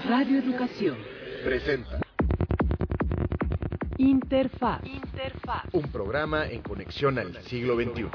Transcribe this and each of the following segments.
Radio Educación presenta Interfaz. Un programa en conexión al siglo XXI.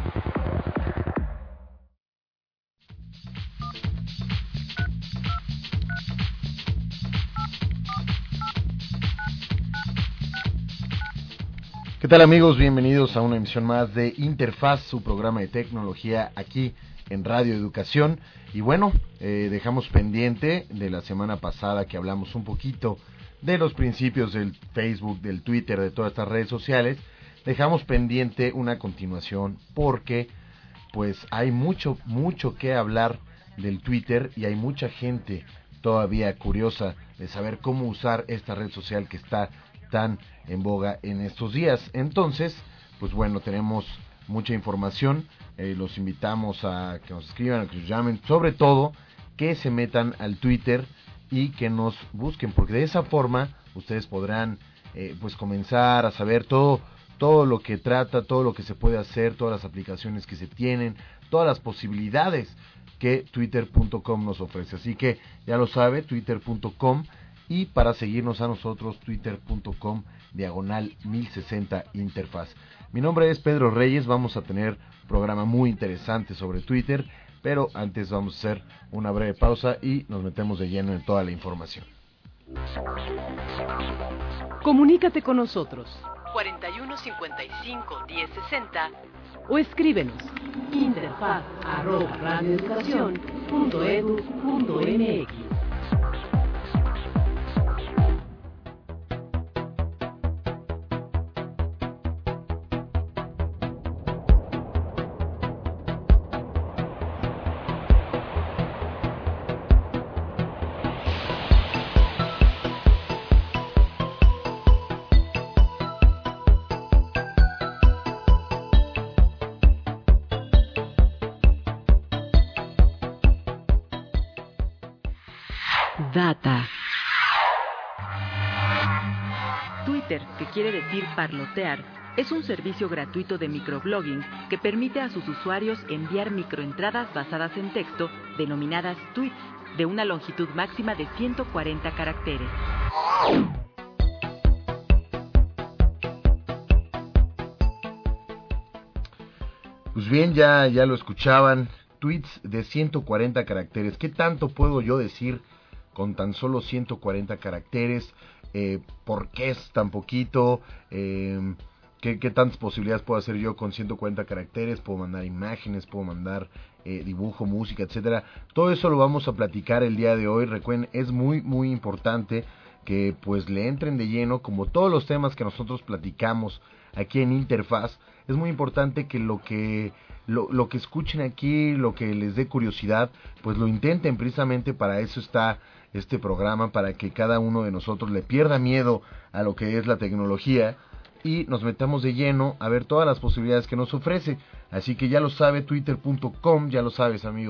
¿Qué tal, amigos? Bienvenidos a una emisión más de Interfaz, su programa de tecnología aquí en Radio Educación. Y bueno, dejamos pendiente de la semana pasada que hablamos un poquito de los principios del Facebook, del Twitter, de todas estas redes sociales. Dejamos pendiente una continuación porque pues hay mucho que hablar del Twitter y hay mucha gente todavía curiosa de saber cómo usar esta red social que está tan en boga en estos días. Entonces, pues bueno, tenemos mucha información. Los invitamos a que nos escriban, a que nos llamen, sobre todo que se metan al Twitter y que nos busquen, porque de esa forma ustedes podrán pues comenzar a saber todo lo que trata, todo lo que se puede hacer, todas las aplicaciones que se tienen, todas las posibilidades que twitter.com nos ofrece. Así que ya lo sabe, twitter.com, y para seguirnos a nosotros, twitter.com/1060 Interfaz. Mi nombre es Pedro Reyes. Vamos a tener un programa muy interesante sobre Twitter, pero antes vamos a hacer una breve pausa y nos metemos de lleno en toda la información. Comunícate con nosotros 41 55 10 60 o escríbenos interfaz@radioeducacion.edu.mx. Data. Twitter, que quiere decir parlotear, es un servicio gratuito de microblogging que permite a sus usuarios enviar microentradas basadas en texto, denominadas tweets, de una longitud máxima de 140 caracteres. Pues bien, ya lo escuchaban, tweets de 140 caracteres. ¿Qué tanto puedo yo decir con tan solo 140 caracteres? ¿Por qué es tan poquito? ¿Qué tantas posibilidades puedo hacer yo con 140 caracteres? Puedo mandar imágenes, puedo mandar dibujo, música, etcétera. Todo eso lo vamos a platicar el día de hoy. Recuerden, es muy importante que pues le entren de lleno, como todos los temas que nosotros platicamos aquí en Interfaz. Es muy importante que lo que escuchen aquí, lo que les dé curiosidad, pues lo intenten. Precisamente para eso está este programa, para que cada uno de nosotros le pierda miedo a lo que es la tecnología y nos metamos de lleno a ver todas las posibilidades que nos ofrece. Así que ya lo sabe, twitter.com, ya lo sabes, amigo,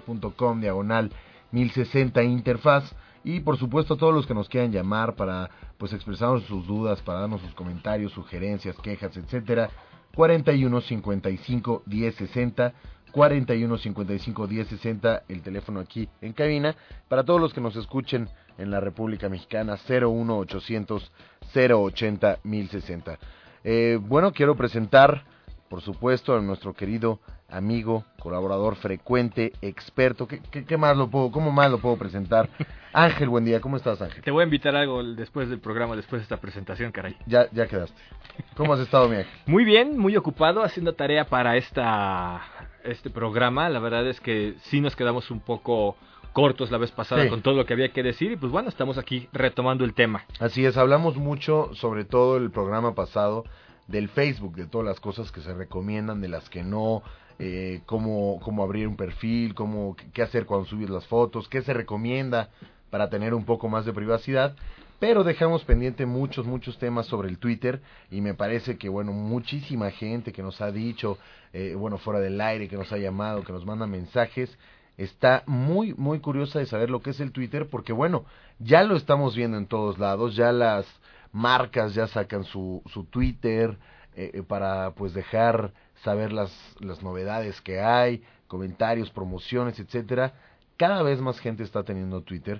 twitter.com/1060 Interfaz. Y por supuesto, todos los que nos quieran llamar para pues expresarnos sus dudas, para darnos sus comentarios, sugerencias, quejas, etcétera, 41 55 10 60, 41 55 10 60, el teléfono aquí en cabina. Para todos los que nos escuchen en la República Mexicana, 01 800 080 1060. Bueno, quiero presentar, por supuesto, a nuestro querido amigo, colaborador frecuente, experto. ¿Cómo más lo puedo presentar? Ángel, buen día. ¿Cómo estás, Ángel? Te voy a invitar a algo después del programa, después de esta presentación, caray. Ya quedaste. ¿Cómo has estado, mi Ángel? Muy bien, muy ocupado, haciendo tarea para este programa. La verdad es que sí nos quedamos un poco cortos la vez pasada, sí, con todo lo que había que decir. Y pues bueno, estamos aquí retomando el tema. Así es, hablamos mucho, sobre todo el programa pasado, del Facebook, de todas las cosas que se recomiendan, de las que no, cómo abrir un perfil, qué hacer cuando subes las fotos, qué se recomienda para tener un poco más de privacidad. Pero dejamos pendiente muchos temas sobre el Twitter, y me parece que, bueno, muchísima gente que nos ha dicho, fuera del aire, que nos ha llamado, que nos manda mensajes, está muy curiosa de saber lo que es el Twitter, porque bueno, ya lo estamos viendo en todos lados, ya las marcas ya sacan su Twitter para pues dejar saber las novedades que hay, comentarios, promociones, etcétera. Cada vez más gente está teniendo Twitter,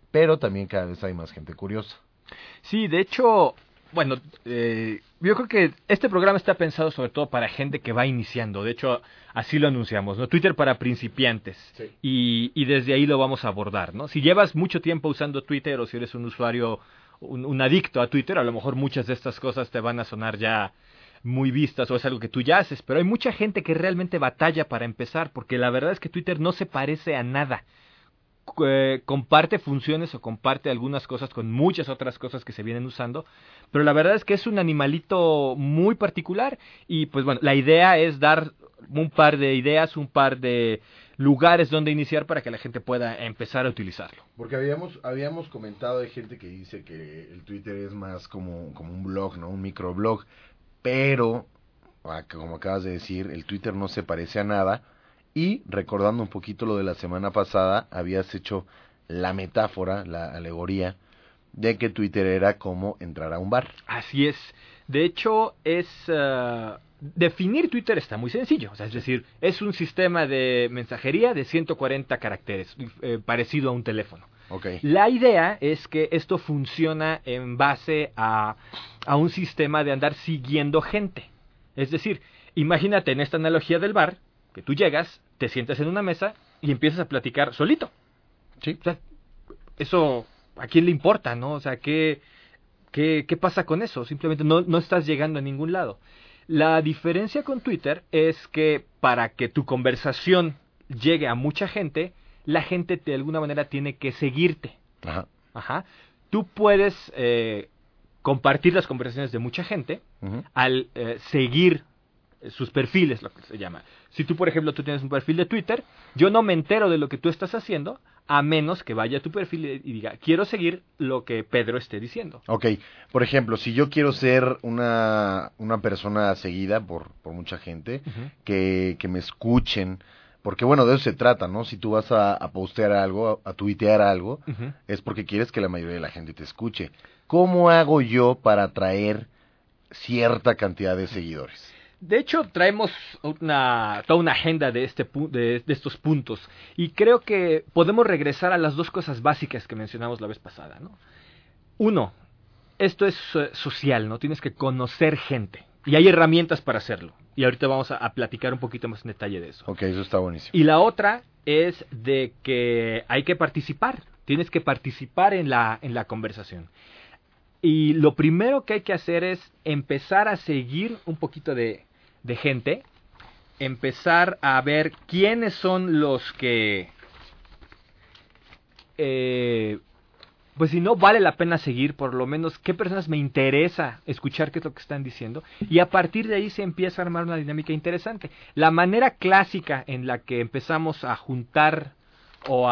pero también cada vez hay más gente curiosa. Sí, de hecho, bueno, yo creo que este programa está pensado sobre todo para gente que va iniciando. De hecho, así lo anunciamos, ¿no? Twitter para principiantes. Sí. Y desde ahí lo vamos a abordar, ¿no? Si llevas mucho tiempo usando Twitter o si eres un usuario, un adicto a Twitter, a lo mejor muchas de estas cosas te van a sonar ya muy vistas o es algo que tú ya haces. Pero hay mucha gente que realmente batalla para empezar, porque la verdad es que Twitter no se parece a nada. Comparte funciones o comparte algunas cosas con muchas otras cosas que se vienen usando, pero la verdad es que es un animalito muy particular y pues bueno, la idea es dar un par de ideas, un par de lugares donde iniciar para que la gente pueda empezar a utilizarlo. Porque habíamos comentado de gente que dice que el Twitter es más como un blog, ¿no? Un microblog, pero como acabas de decir, el Twitter no se parece a nada. Y recordando un poquito lo de la semana pasada, habías hecho la metáfora, la alegoría, de que Twitter era como entrar a un bar. Así es. De hecho, definir Twitter está muy sencillo. O sea, es decir, es un sistema de mensajería de 140 caracteres, parecido a un teléfono. Okay. La idea es que esto funciona en base a un sistema de andar siguiendo gente. Es decir, imagínate en esta analogía del bar, que tú llegas, te sientas en una mesa y empiezas a platicar solito. Sí. O sea, eso, ¿a quién le importa, no? O sea, ¿qué pasa con eso? Simplemente no estás llegando a ningún lado. La diferencia con Twitter es que para que tu conversación llegue a mucha gente, la gente de alguna manera tiene que seguirte. Ajá. Ajá. Tú puedes compartir las conversaciones de mucha gente al seguir sus perfiles, lo que se llama. Si tú, por ejemplo, tú tienes un perfil de Twitter, yo no me entero de lo que tú estás haciendo, a menos que vaya a tu perfil y diga, quiero seguir lo que Pedro esté diciendo. Ok, por ejemplo, si yo quiero ser una persona seguida por mucha gente, que me escuchen, porque bueno, de eso se trata, ¿no? Si tú vas a postear algo, a tuitear algo, es porque quieres que la mayoría de la gente te escuche. ¿Cómo hago yo para atraer cierta cantidad de seguidores? De hecho, traemos toda una agenda de estos puntos y creo que podemos regresar a las dos cosas básicas que mencionamos la vez pasada, ¿no? Uno, esto es social, ¿no? Tienes que conocer gente y hay herramientas para hacerlo y ahorita vamos a platicar un poquito más en detalle de eso. Ok, eso está buenísimo. Y la otra es de que hay que participar, tienes que participar en la conversación. Y lo primero que hay que hacer es empezar a seguir un poquito de gente, empezar a ver quiénes son los que, pues si no vale la pena seguir, por lo menos qué personas me interesa escuchar qué es lo que están diciendo, y a partir de ahí se empieza a armar una dinámica interesante. La manera clásica en la que empezamos a juntar o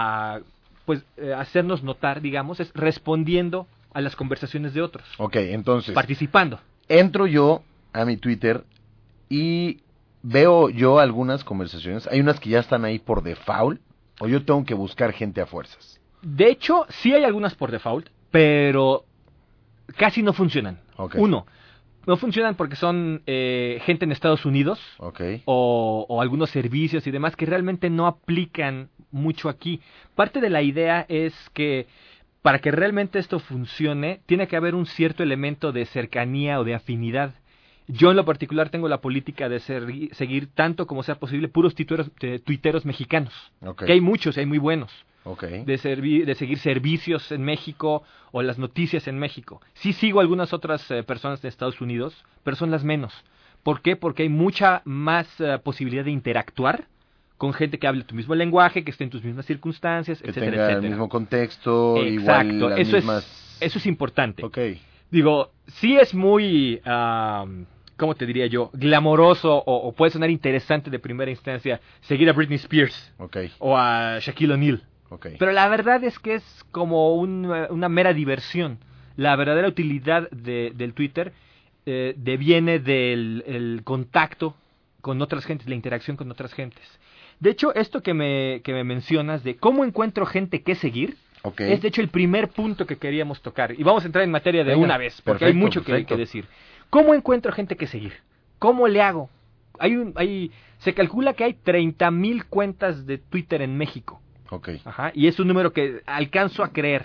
hacernos notar, digamos, es respondiendo a las conversaciones de otros. Ok, entonces, participando. Entro yo a mi Twitter y veo yo algunas conversaciones. Hay unas que ya están ahí por default, o yo tengo que buscar gente a fuerzas. De hecho, sí hay algunas por default, pero casi no funcionan. Okay. Uno, no funcionan porque son gente en Estados Unidos, okay, o algunos servicios y demás que realmente no aplican mucho aquí. Parte de la idea es que para que realmente esto funcione, tiene que haber un cierto elemento de cercanía o de afinidad. Yo en lo particular tengo la política de seguir tanto como sea posible puros tuiteros mexicanos, okay, que hay muchos, hay muy buenos. Okay. De seguir servicios en México o las noticias en México. Sí sigo algunas otras personas de Estados Unidos, pero son las menos. ¿Por qué? Porque hay mucha más posibilidad de interactuar con gente que hable tu mismo lenguaje, que esté en tus mismas circunstancias, que etcétera, tenga etcétera. El mismo contexto, exacto, igual las eso mismas... eso es importante. Okay. Digo, sí es muy, ¿cómo te diría yo? Glamoroso o puede sonar interesante de primera instancia seguir a Britney Spears, okay, o a Shaquille O'Neal. Okay. Pero la verdad es que es como una mera diversión. La verdadera utilidad del Twitter deviene del contacto con otras gentes, la interacción con otras gentes. De hecho, esto que me mencionas de cómo encuentro gente que seguir, okay, es de hecho el primer punto que queríamos tocar. Y vamos a entrar en materia de una vez, porque perfecto, hay mucho que decir. ¿Cómo encuentro gente que seguir? ¿Cómo le hago? Se calcula que hay 30,000 cuentas de Twitter en México. Ok. Ajá, y es un número que alcanzo a creer.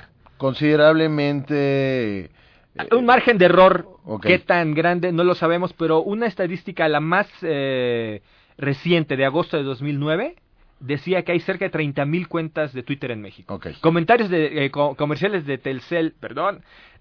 Considerablemente... Un margen de error, ok. qué tan grande, no lo sabemos, pero una estadística, la más reciente, de agosto de 2009, decía que hay cerca de 30,000 cuentas de Twitter en México. Ok. Comentarios de comerciales de Telcel, perdón.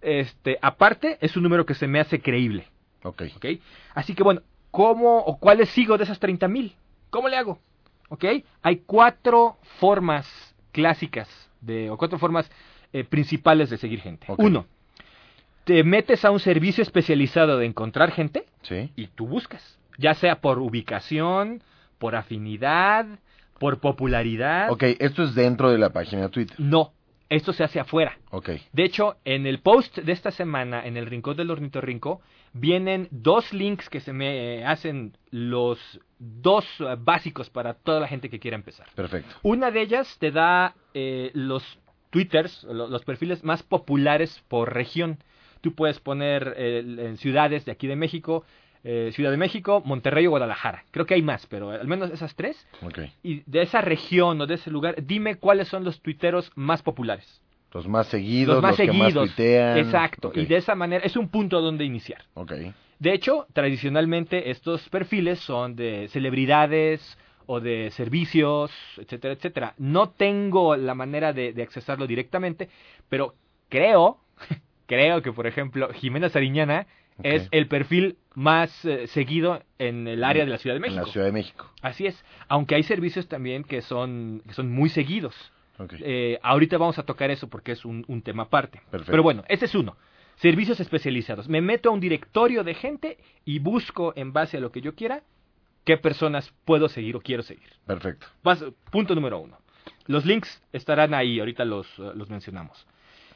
Aparte, es un número que se me hace creíble. Ok. ¿Ok? Así que bueno, ¿cómo o cuáles sigo de esas 30,000? ¿Cómo le hago? ¿Ok? Hay 4 formas clásicas o 4 formas principales de seguir gente. Ok. 1, te metes a un servicio especializado de encontrar gente Sí. y tú buscas, ya sea por ubicación, por afinidad, por popularidad. Ok, esto es dentro de la página de Twitter. No, esto se hace afuera. Ok. De hecho, en el post de esta semana, en el Rincón del Ornitorrinco, vienen 2 links que se me hacen los 2 básicos para toda la gente que quiera empezar. Perfecto. Una de ellas te da los twitters, los perfiles más populares por región. Tú puedes poner en ciudades de aquí de México, Ciudad de México, Monterrey o Guadalajara. Creo que hay más, pero al menos esas 3. Ok. Y de esa región o de ese lugar, dime cuáles son los tuiteros más populares. Los más seguidos, Los más que más seguidos. tuitean. Exacto. Ok. Y de esa manera es un punto donde iniciar. Ok. De hecho, tradicionalmente estos perfiles son de celebridades o de servicios, etcétera, etcétera. No tengo la manera de accesarlo directamente, pero creo que, por ejemplo, Jimena Sariñana Ok. es el perfil más seguido en el área de la Ciudad de México. En la Ciudad de México. Así es, aunque hay servicios también que son muy seguidos. Ok. Ahorita vamos a tocar eso porque es un tema aparte. Perfecto. Pero bueno, ese es uno. Servicios especializados. Me meto a un directorio de gente y busco en base a lo que yo quiera qué personas puedo seguir o quiero seguir. Perfecto. Punto número 1. Los links estarán ahí, ahorita los mencionamos.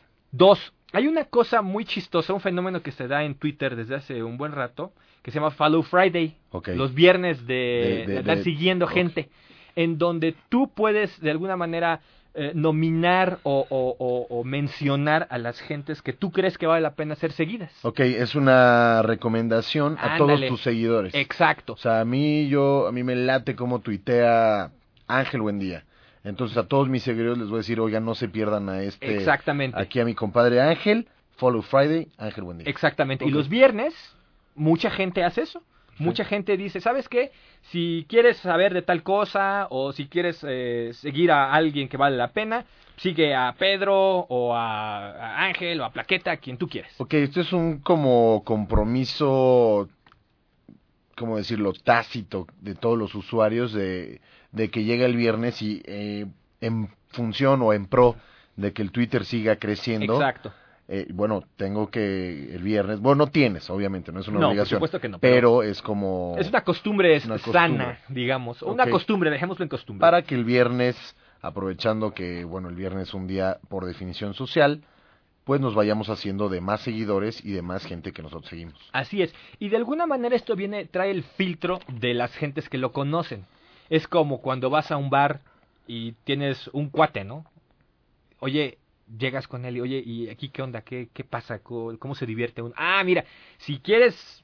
2. Hay una cosa muy chistosa, un fenómeno que se da en Twitter desde hace un buen rato, que se llama Follow Friday. Ok. Los viernes de andar siguiendo ok. gente, en donde tú puedes de alguna manera nominar o mencionar a las gentes que tú crees que vale la pena ser seguidas. Ok, es una recomendación a todos Ándale. tus seguidores. Exacto. O sea, a mí me late cómo tuitea Ángel Buendía. Entonces a todos mis seguidores les voy a decir, oigan, no se pierdan a Exactamente. aquí a mi compadre Ángel, Follow Friday, Ángel Buendía. Exactamente. Ok. Y los viernes, mucha gente hace eso. Mucha gente dice, ¿sabes qué? Si quieres saber de tal cosa o si quieres seguir a alguien que vale la pena, sigue a Pedro o a Ángel o a Plaqueta, quien tú quieres. Ok, esto es un como compromiso, ¿cómo decirlo?, tácito de todos los usuarios de que llega el viernes y en función o en pro de que el Twitter siga creciendo. Exacto. Bueno, tengo que el viernes, bueno, no tienes, obviamente, no es una No, obligación. por supuesto que no. Pero es como... Es una costumbre Una sana, digamos. Una Ok. costumbre, dejémoslo en costumbre. Para que el viernes, aprovechando que, bueno, el viernes es un día por definición social, pues nos vayamos haciendo de más seguidores y de más gente que nosotros seguimos. Así es. Y de alguna manera esto trae el filtro de las gentes que lo conocen. Es como cuando vas a un bar y tienes un cuate, ¿no? Oye, llegas con él y, oye, ¿y aquí qué onda? ¿Qué pasa? ¿Cómo se divierte uno? Ah, mira, si quieres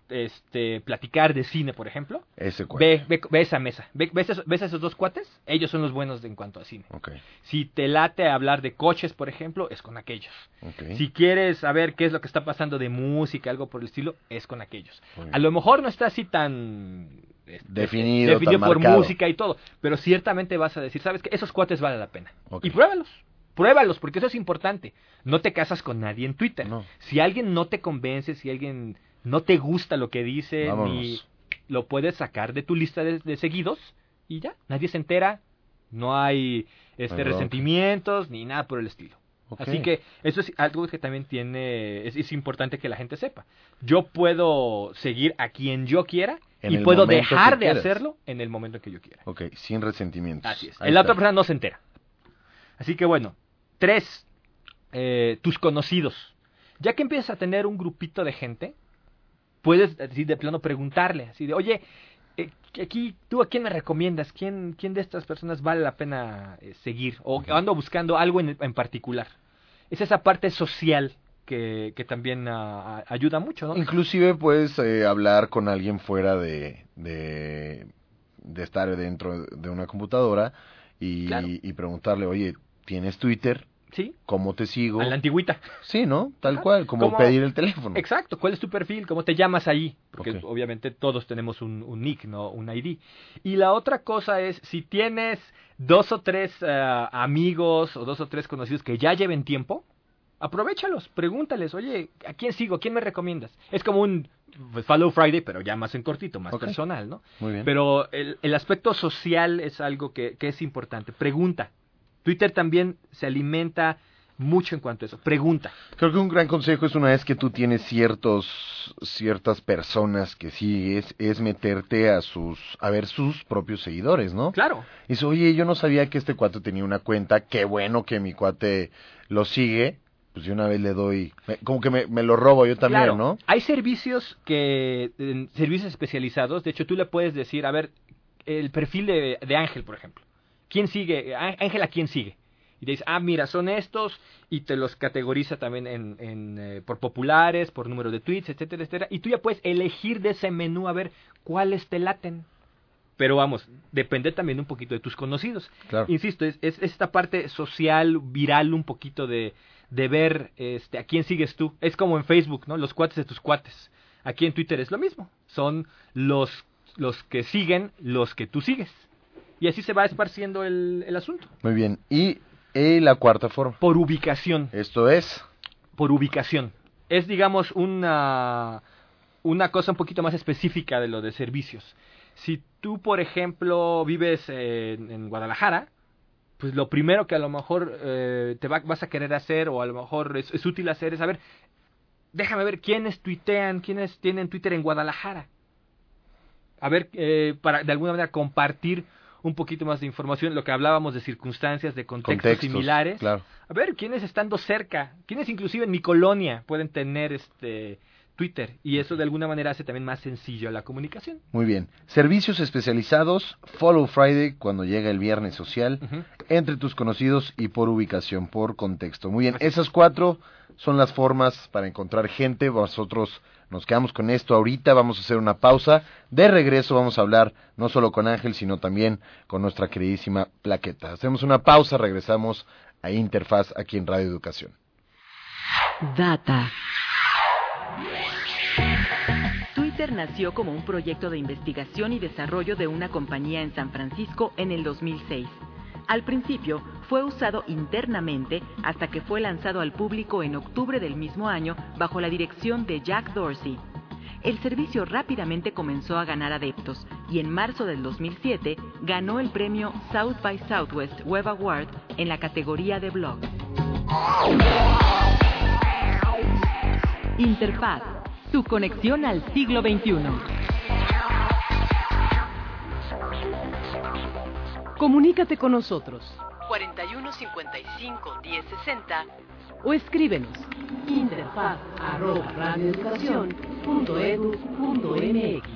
platicar de cine, por ejemplo, Ese cuate. ve esa mesa. ¿Ves esos 2 cuates? Ellos son los buenos en cuanto a cine. Ok, Si te late hablar de coches, por ejemplo, es con aquellos. ok. Si quieres saber qué es lo que está pasando de música, algo por el estilo, es con aquellos. Muy bien. A lo mejor no está así tan Definido, tan por marcado. música y todo, pero ciertamente vas a decir, ¿sabes qué? Esos cuates valen la pena. Ok. Y pruébalos, porque eso es importante. No te casas con nadie en Twitter. No. Si alguien no te convence, si alguien no te gusta lo que dice, Vámonos. ni lo puedes sacar de tu lista de seguidos y ya, nadie se entera, no hay bronca. resentimientos ni nada por el estilo. Ok. Así que eso es algo que también es importante que la gente sepa. Yo puedo seguir a quien yo quiera En y el puedo momento dejar que de quieras. hacerlo en el momento que yo quiera. Ok, sin resentimientos. Así es. Ahí La está. otra persona no se entera. Así que bueno, 3, tus conocidos. Ya que empiezas a tener un grupito de gente, puedes así de plano preguntarle, así de, oye, aquí, ¿tú a quién me recomiendas? ¿Quién de estas personas vale la pena seguir? O ando buscando algo en particular. Es esa parte social que también ayuda mucho, ¿no? Inclusive puedes hablar con alguien fuera de estar dentro de una computadora Claro. y preguntarle, oye, ¿tienes Twitter? Sí, ¿Cómo te sigo? a la antigüita. Sí, ¿no? Tal Ajá. cual, como ¿Cómo? pedir el teléfono. Exacto, ¿cuál es tu perfil? ¿Cómo te llamas ahí? Porque Ok. obviamente todos tenemos un nick, ¿no? Un ID. Y la otra cosa es, si tienes 2 o 3 amigos o 2 o 3 conocidos que ya lleven tiempo, aprovéchalos, pregúntales, oye, ¿a quién sigo? ¿A quién me recomiendas? Es como un pues, Follow Friday, pero ya más en cortito, más Ok. personal, ¿no? Muy bien. Pero el aspecto social es algo que es importante. Pregunta. Twitter también se alimenta mucho en cuanto a eso. Pregunta. Creo que un gran consejo es una vez que tú tienes ciertas personas que sigues, es meterte a ver sus propios seguidores, ¿no? Claro. Y dice, oye, yo no sabía que este cuate tenía una cuenta, qué bueno que mi cuate lo sigue, pues yo una vez le doy, como que me lo robo yo también, Claro. ¿no? Hay servicios servicios especializados. De hecho, tú le puedes decir, a ver, el perfil de Ángel, por ejemplo. ¿Quién sigue? Ángel, ¿a quién sigue? Y te dice, mira, son estos, y te los categoriza también por populares, por número de tweets, etcétera, etcétera. Y tú ya puedes elegir de ese menú a ver cuáles te laten. Pero vamos, depende también un poquito de tus conocidos. Claro. Insisto, es esta parte social, viral, un poquito de ver a quién sigues tú. Es como en Facebook, ¿no? Los cuates de tus cuates. Aquí en Twitter es lo mismo. Son los que siguen los que tú sigues. Y así se va esparciendo el asunto. Muy bien. Y la cuarta forma. Por ubicación. Esto es, Por ubicación. Es, digamos, una cosa un poquito más específica de lo de servicios. Si tú, por ejemplo, vives en Guadalajara, pues lo primero que a lo mejor vas a querer hacer, o a lo mejor es útil hacer, es, a ver, déjame ver quiénes tuitean, quiénes tienen Twitter en Guadalajara. A ver, para de alguna manera compartir un poquito más de información, lo que hablábamos de circunstancias, de contextos similares. Claro. A ver, quiénes estando cerca, quiénes inclusive en mi colonia pueden tener Twitter, y eso de alguna manera hace también más sencillo la comunicación. Muy bien. Servicios especializados, Follow Friday cuando llega el viernes social, Ujú. entre tus conocidos y por ubicación, por contexto. Muy bien, Así es. esas 4 son las formas para encontrar gente. Nosotros nos quedamos con esto ahorita, vamos a hacer una pausa. De regreso vamos a hablar no solo con Ángel, sino también con nuestra queridísima Plaqueta. Hacemos una pausa, regresamos a Interfaz aquí en Radio Educación. Data. Twitter nació como un proyecto de investigación y desarrollo de una compañía en San Francisco en el 2006. Al principio fue usado internamente hasta que fue lanzado al público en octubre del mismo año bajo la dirección de Jack Dorsey. El servicio rápidamente comenzó a ganar adeptos y en marzo del 2007 ganó el premio South by Southwest Web Award en la categoría de blog. Interfaz, tu conexión al siglo XXI. Comunícate con nosotros 41 55 10 60 o escríbenos interfaz@radioeducacion.edu.mx.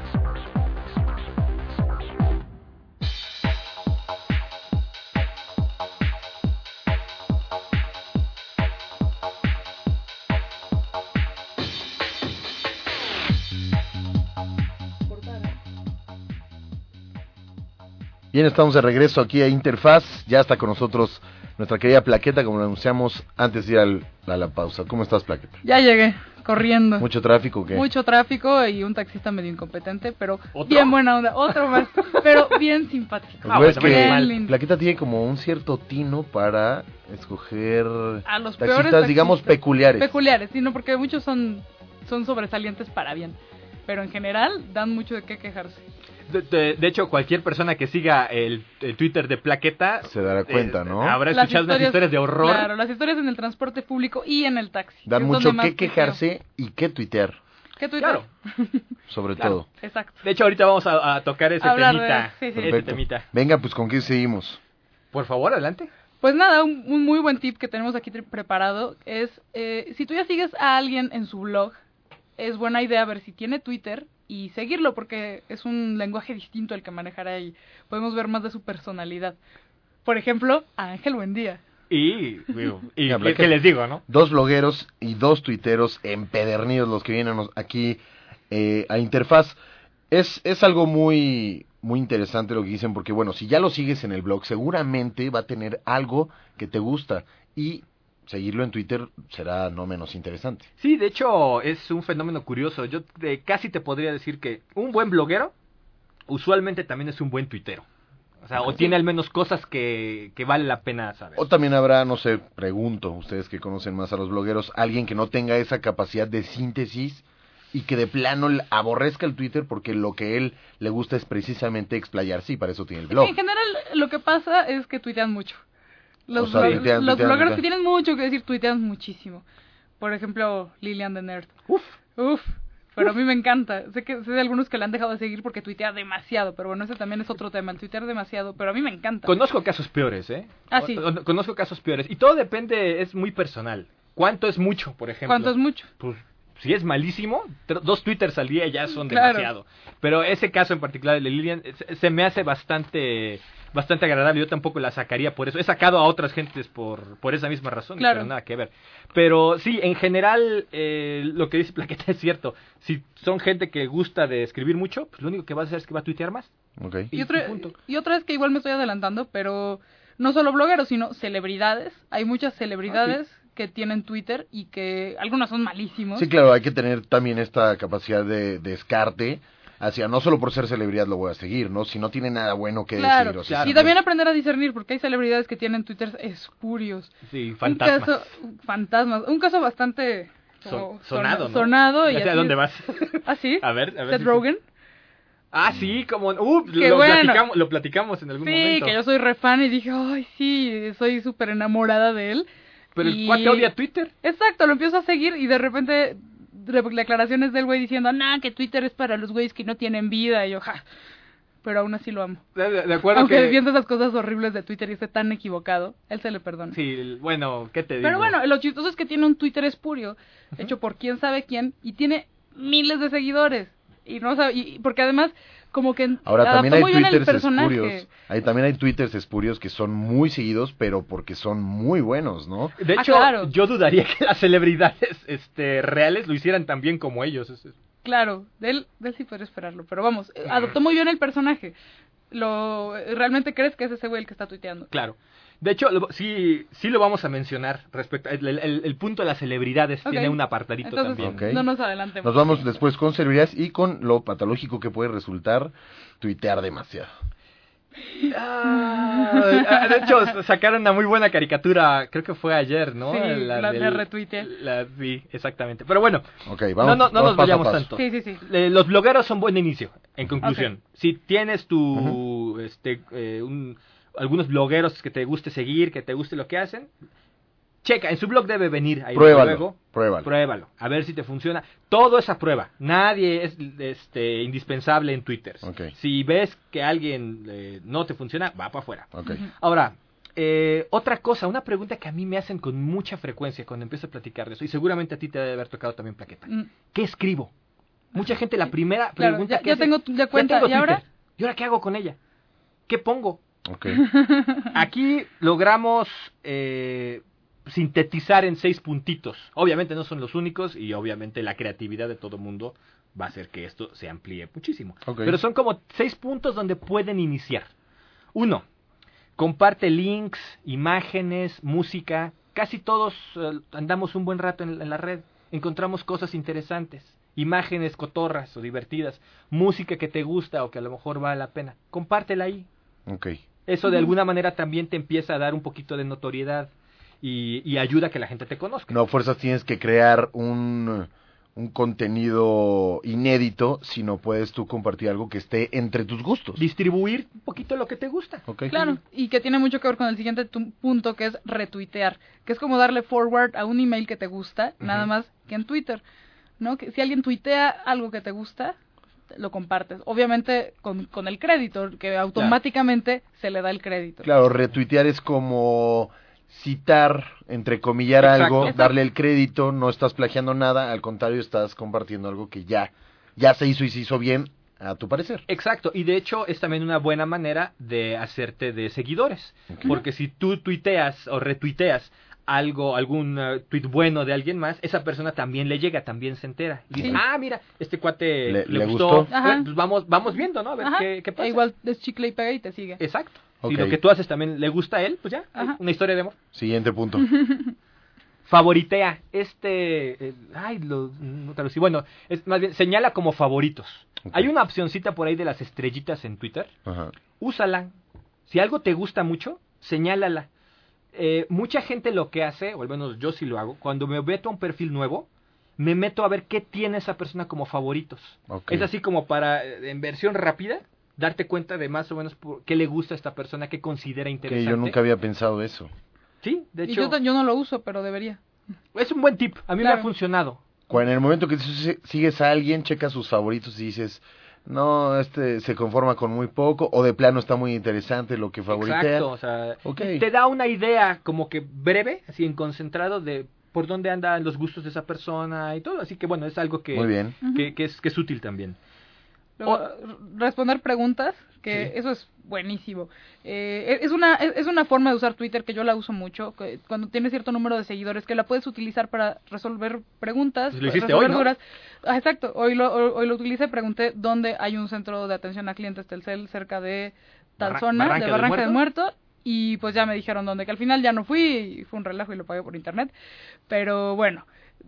Bien, estamos de regreso aquí a Interfaz. Ya está con nosotros nuestra querida Plaqueta, como lo anunciamos antes de ir a la pausa. ¿Cómo estás, Plaqueta? Ya llegué, corriendo. ¿Mucho tráfico o qué? Mucho tráfico y un taxista medio incompetente, pero ¿Otro? bien buena onda. Otro más, pero bien simpático. Lo que es bueno, menos que mal. lindo. Plaqueta tiene como un cierto tino para escoger A los taxistas, peores digamos, taxistas. peculiares. Peculiares, sino porque muchos son sobresalientes para bien. Pero en general dan mucho de qué quejarse. De hecho, cualquier persona que siga el Twitter de Plaqueta Se dará cuenta, ¿no? Habrá escuchado unas historias de horror. Claro, las historias en el transporte público y en el taxi. Dan Es mucho donde más que quejarse y que tuitear, ¿Qué Twitter? Claro. sobre Claro. todo. Exacto. De hecho, ahorita vamos a tocar ese Hablar de- temita. sí, sí. Ese Perfecto. temita. Venga, pues ¿con qué seguimos? Por favor, adelante. Pues nada, un muy buen tip que tenemos aquí preparado es, si tú ya sigues a alguien en su blog, es buena idea ver si tiene Twitter y seguirlo, porque es un lenguaje distinto el que manejará y podemos ver más de su personalidad. Por ejemplo, a Ángel Buendía. Y Mira, ¿qué les digo, no? 2 blogueros y 2 tuiteros empedernidos los que vienen aquí a Interfaz. Es algo muy muy interesante lo que dicen, porque bueno, si ya lo sigues en el blog, seguramente va a tener algo que te gusta, y seguirlo en Twitter será no menos interesante. Sí, de hecho es un fenómeno curioso. Yo casi te podría decir que un buen bloguero usualmente también es un buen tuitero. O sea, o tiene al menos cosas que vale la pena saber. O también habrá, no sé, pregunto, ustedes que conocen más a los blogueros, alguien que no tenga esa capacidad de síntesis y que de plano aborrezca el Twitter porque lo que él le gusta es precisamente explayarse, y para eso tiene el blog. En general, lo que pasa es que tuitean mucho. Los tuitean, blogueros que tienen mucho que decir tuitean muchísimo. Por ejemplo, Lilian the Nerd. Uf. Pero a mí me encanta. Sé de algunos que le han dejado de seguir porque tuitea demasiado, pero bueno, ese también es otro tema, el tuitear demasiado, pero a mí me encanta. Conozco casos peores, ¿eh? Ah, sí. Conozco casos peores. Y todo depende, es muy personal. ¿Cuánto es mucho, por ejemplo? ¿Cuánto es mucho? Pues, si es malísimo, 2 twitters al día ya son demasiado. Pero ese caso en particular de Lilian se me hace bastante agradable. Yo tampoco la sacaría por eso. He sacado a otras gentes por esa misma razón, claro. Pero nada que ver. Pero sí, en general, lo que dice Plaqueta es cierto. Si son gente que gusta de escribir mucho, pues lo único que va a hacer es que va a tuitear más. Okay. Y otra es que igual me estoy adelantando, pero no solo blogueros, sino celebridades. Hay muchas celebridades que tienen Twitter y que algunos son malísimos. Sí, claro, hay que tener también esta capacidad de descarte hacia, no solo por ser celebridad lo voy a seguir, ¿no? Si no tiene nada bueno que decir. O sea, y también aprender a discernir, porque hay celebridades que tienen Twitters espurios. Sí, fantasmas. Un caso bastante sonado, ¿no? Sonado. Ya sé a dónde vas. ¿Ah, sí? A ver. Seth Rogen. Ah, sí, como... lo platicamos en algún momento. Sí, que yo soy re fan y dije, ay, sí, soy súper enamorada de él. Pero el cuate odia Twitter. Exacto, lo empiezo a seguir y de repente declaraciones del güey diciendo, que Twitter es para los güeyes que no tienen vida. Y yo, pero aún así lo amo. De acuerdo. Aunque viendo esas cosas horribles de Twitter y esté tan equivocado, él se le perdona. Sí, bueno, ¿qué te digo? Pero bueno, lo chistoso es que tiene un Twitter espurio, hecho por quién sabe quién, y tiene miles de seguidores. Y no sabe, porque además, como que ahora también hay twitters espurios. También hay twitters espurios que son muy seguidos, pero porque son muy buenos, ¿no? De hecho, claro. Yo dudaría que las celebridades reales lo hicieran tan bien como ellos. Claro, de él sí puede esperarlo, pero vamos, adoptó muy bien el personaje. ¿Realmente crees que es ese güey el que está tuiteando? Claro. De hecho, sí lo vamos a mencionar respecto el punto de las celebridades. Tiene un apartadito. Entonces, también. No nos adelantemos. Nos vamos después con celebridades y con lo patológico que puede resultar tuitear demasiado. De hecho, sacaron una muy buena caricatura, creo que fue ayer, ¿no? Sí, la retuiteé. Sí, exactamente. Pero bueno, vamos, no nos vayamos tanto. Sí. Los blogueros son buen inicio, en conclusión. Okay. Si tienes algunos blogueros que te guste seguir, que te guste lo que hacen, checa, en su blog debe venir ahí. Pruébalo, a ver si te funciona. Todo es a prueba, nadie es indispensable en Twitter. Okay. Si ves que alguien no te funciona, va para afuera. Okay. Ahora, otra cosa, una pregunta que a mí me hacen con mucha frecuencia cuando empiezo a platicar de eso, y seguramente a ti te debe haber tocado también, Plaqueta. ¿Qué escribo? Mucha gente la primera pregunta que ya tengo ya cuenta, ¿y ahora? ¿Y ahora qué hago con ella? ¿Qué pongo? Okay. Aquí logramos sintetizar en 6 puntitos. Obviamente no son los únicos y obviamente la creatividad de todo mundo va a hacer que esto se amplíe muchísimo. Okay. Pero son como 6 puntos donde pueden iniciar. 1. Comparte links, imágenes, música. Casi todos andamos un buen rato en la red. Encontramos cosas interesantes. Imágenes cotorras o divertidas. Música que te gusta o que a lo mejor vale la pena. Compártela ahí. Okay. Eso de alguna manera también te empieza a dar un poquito de notoriedad y ayuda a que la gente te conozca. No a fuerzas tienes que crear un contenido inédito, sino puedes tú compartir algo que esté entre tus gustos. Distribuir un poquito lo que te gusta. Okay. Claro, y que tiene mucho que ver con el siguiente punto, que es retuitear, que es como darle forward a un email que te gusta, nada más que en Twitter, ¿no? Que si alguien tuitea algo que te gusta, lo compartes. Obviamente con el crédito, que automáticamente se le da el crédito. Claro, retuitear es como citar, entrecomillar algo, darle el crédito, no estás plagiando nada, al contrario, estás compartiendo algo que ya se hizo y se hizo bien, a tu parecer. Exacto, y de hecho es también una buena manera de hacerte de seguidores, porque si tú tuiteas o retuiteas algún tweet bueno de alguien más, esa persona también le llega, también se entera. Y dice, Sí. mira, este cuate Le gustó. gustó. Ajá. Pues vamos viendo, ¿no? A ver Ajá. qué pasa. E igual es chicle y pega y te sigue. Exacto. Ok. Si lo que tú haces también le gusta a él, pues ya, Ajá. una historia de amor. Siguiente punto. Favoritea. No te lo sé. Bueno, es más bien, señala como favoritos. Ok. Hay una opcioncita por ahí de las estrellitas en Twitter. Ajá. Úsala. Si algo te gusta mucho, señálala. Mucha gente lo que hace, o al menos yo sí lo hago, cuando me meto a un perfil nuevo, me meto a ver qué tiene esa persona como favoritos. Ok. Es así como para, en versión rápida, darte cuenta de más o menos qué le gusta a esta persona, qué considera Que interesante. yo nunca había pensado eso. Sí, de Y hecho, yo no lo uso, pero debería. es un buen tip. A mí me Claro. ha funcionado. Cuando en el momento que tú sigues a alguien, checas sus favoritos y dices, no, se conforma con muy poco, o de plano está muy interesante lo que favoritea. Exacto, o sea, Ok. te da una idea como que breve, así en concentrado de por dónde andan los gustos de esa persona y todo. Así que bueno, es algo que, Muy bien. que es útil también. Luego, responder preguntas, que Sí. eso es buenísimo. Es una forma de usar Twitter que yo la uso mucho, que cuando tienes cierto número de seguidores, que la puedes utilizar para resolver preguntas. Pues lo para hiciste resolver hoy, ¿no? dudas. Ah, exacto, hoy lo utilicé y pregunté dónde hay un centro de atención a clientes Telcel cerca de tal zona, Barranca de del Barranca del Muerto. Muerto. Y pues ya me dijeron dónde, que al final ya no fui, y fue un relajo y lo pagué por internet. Pero bueno,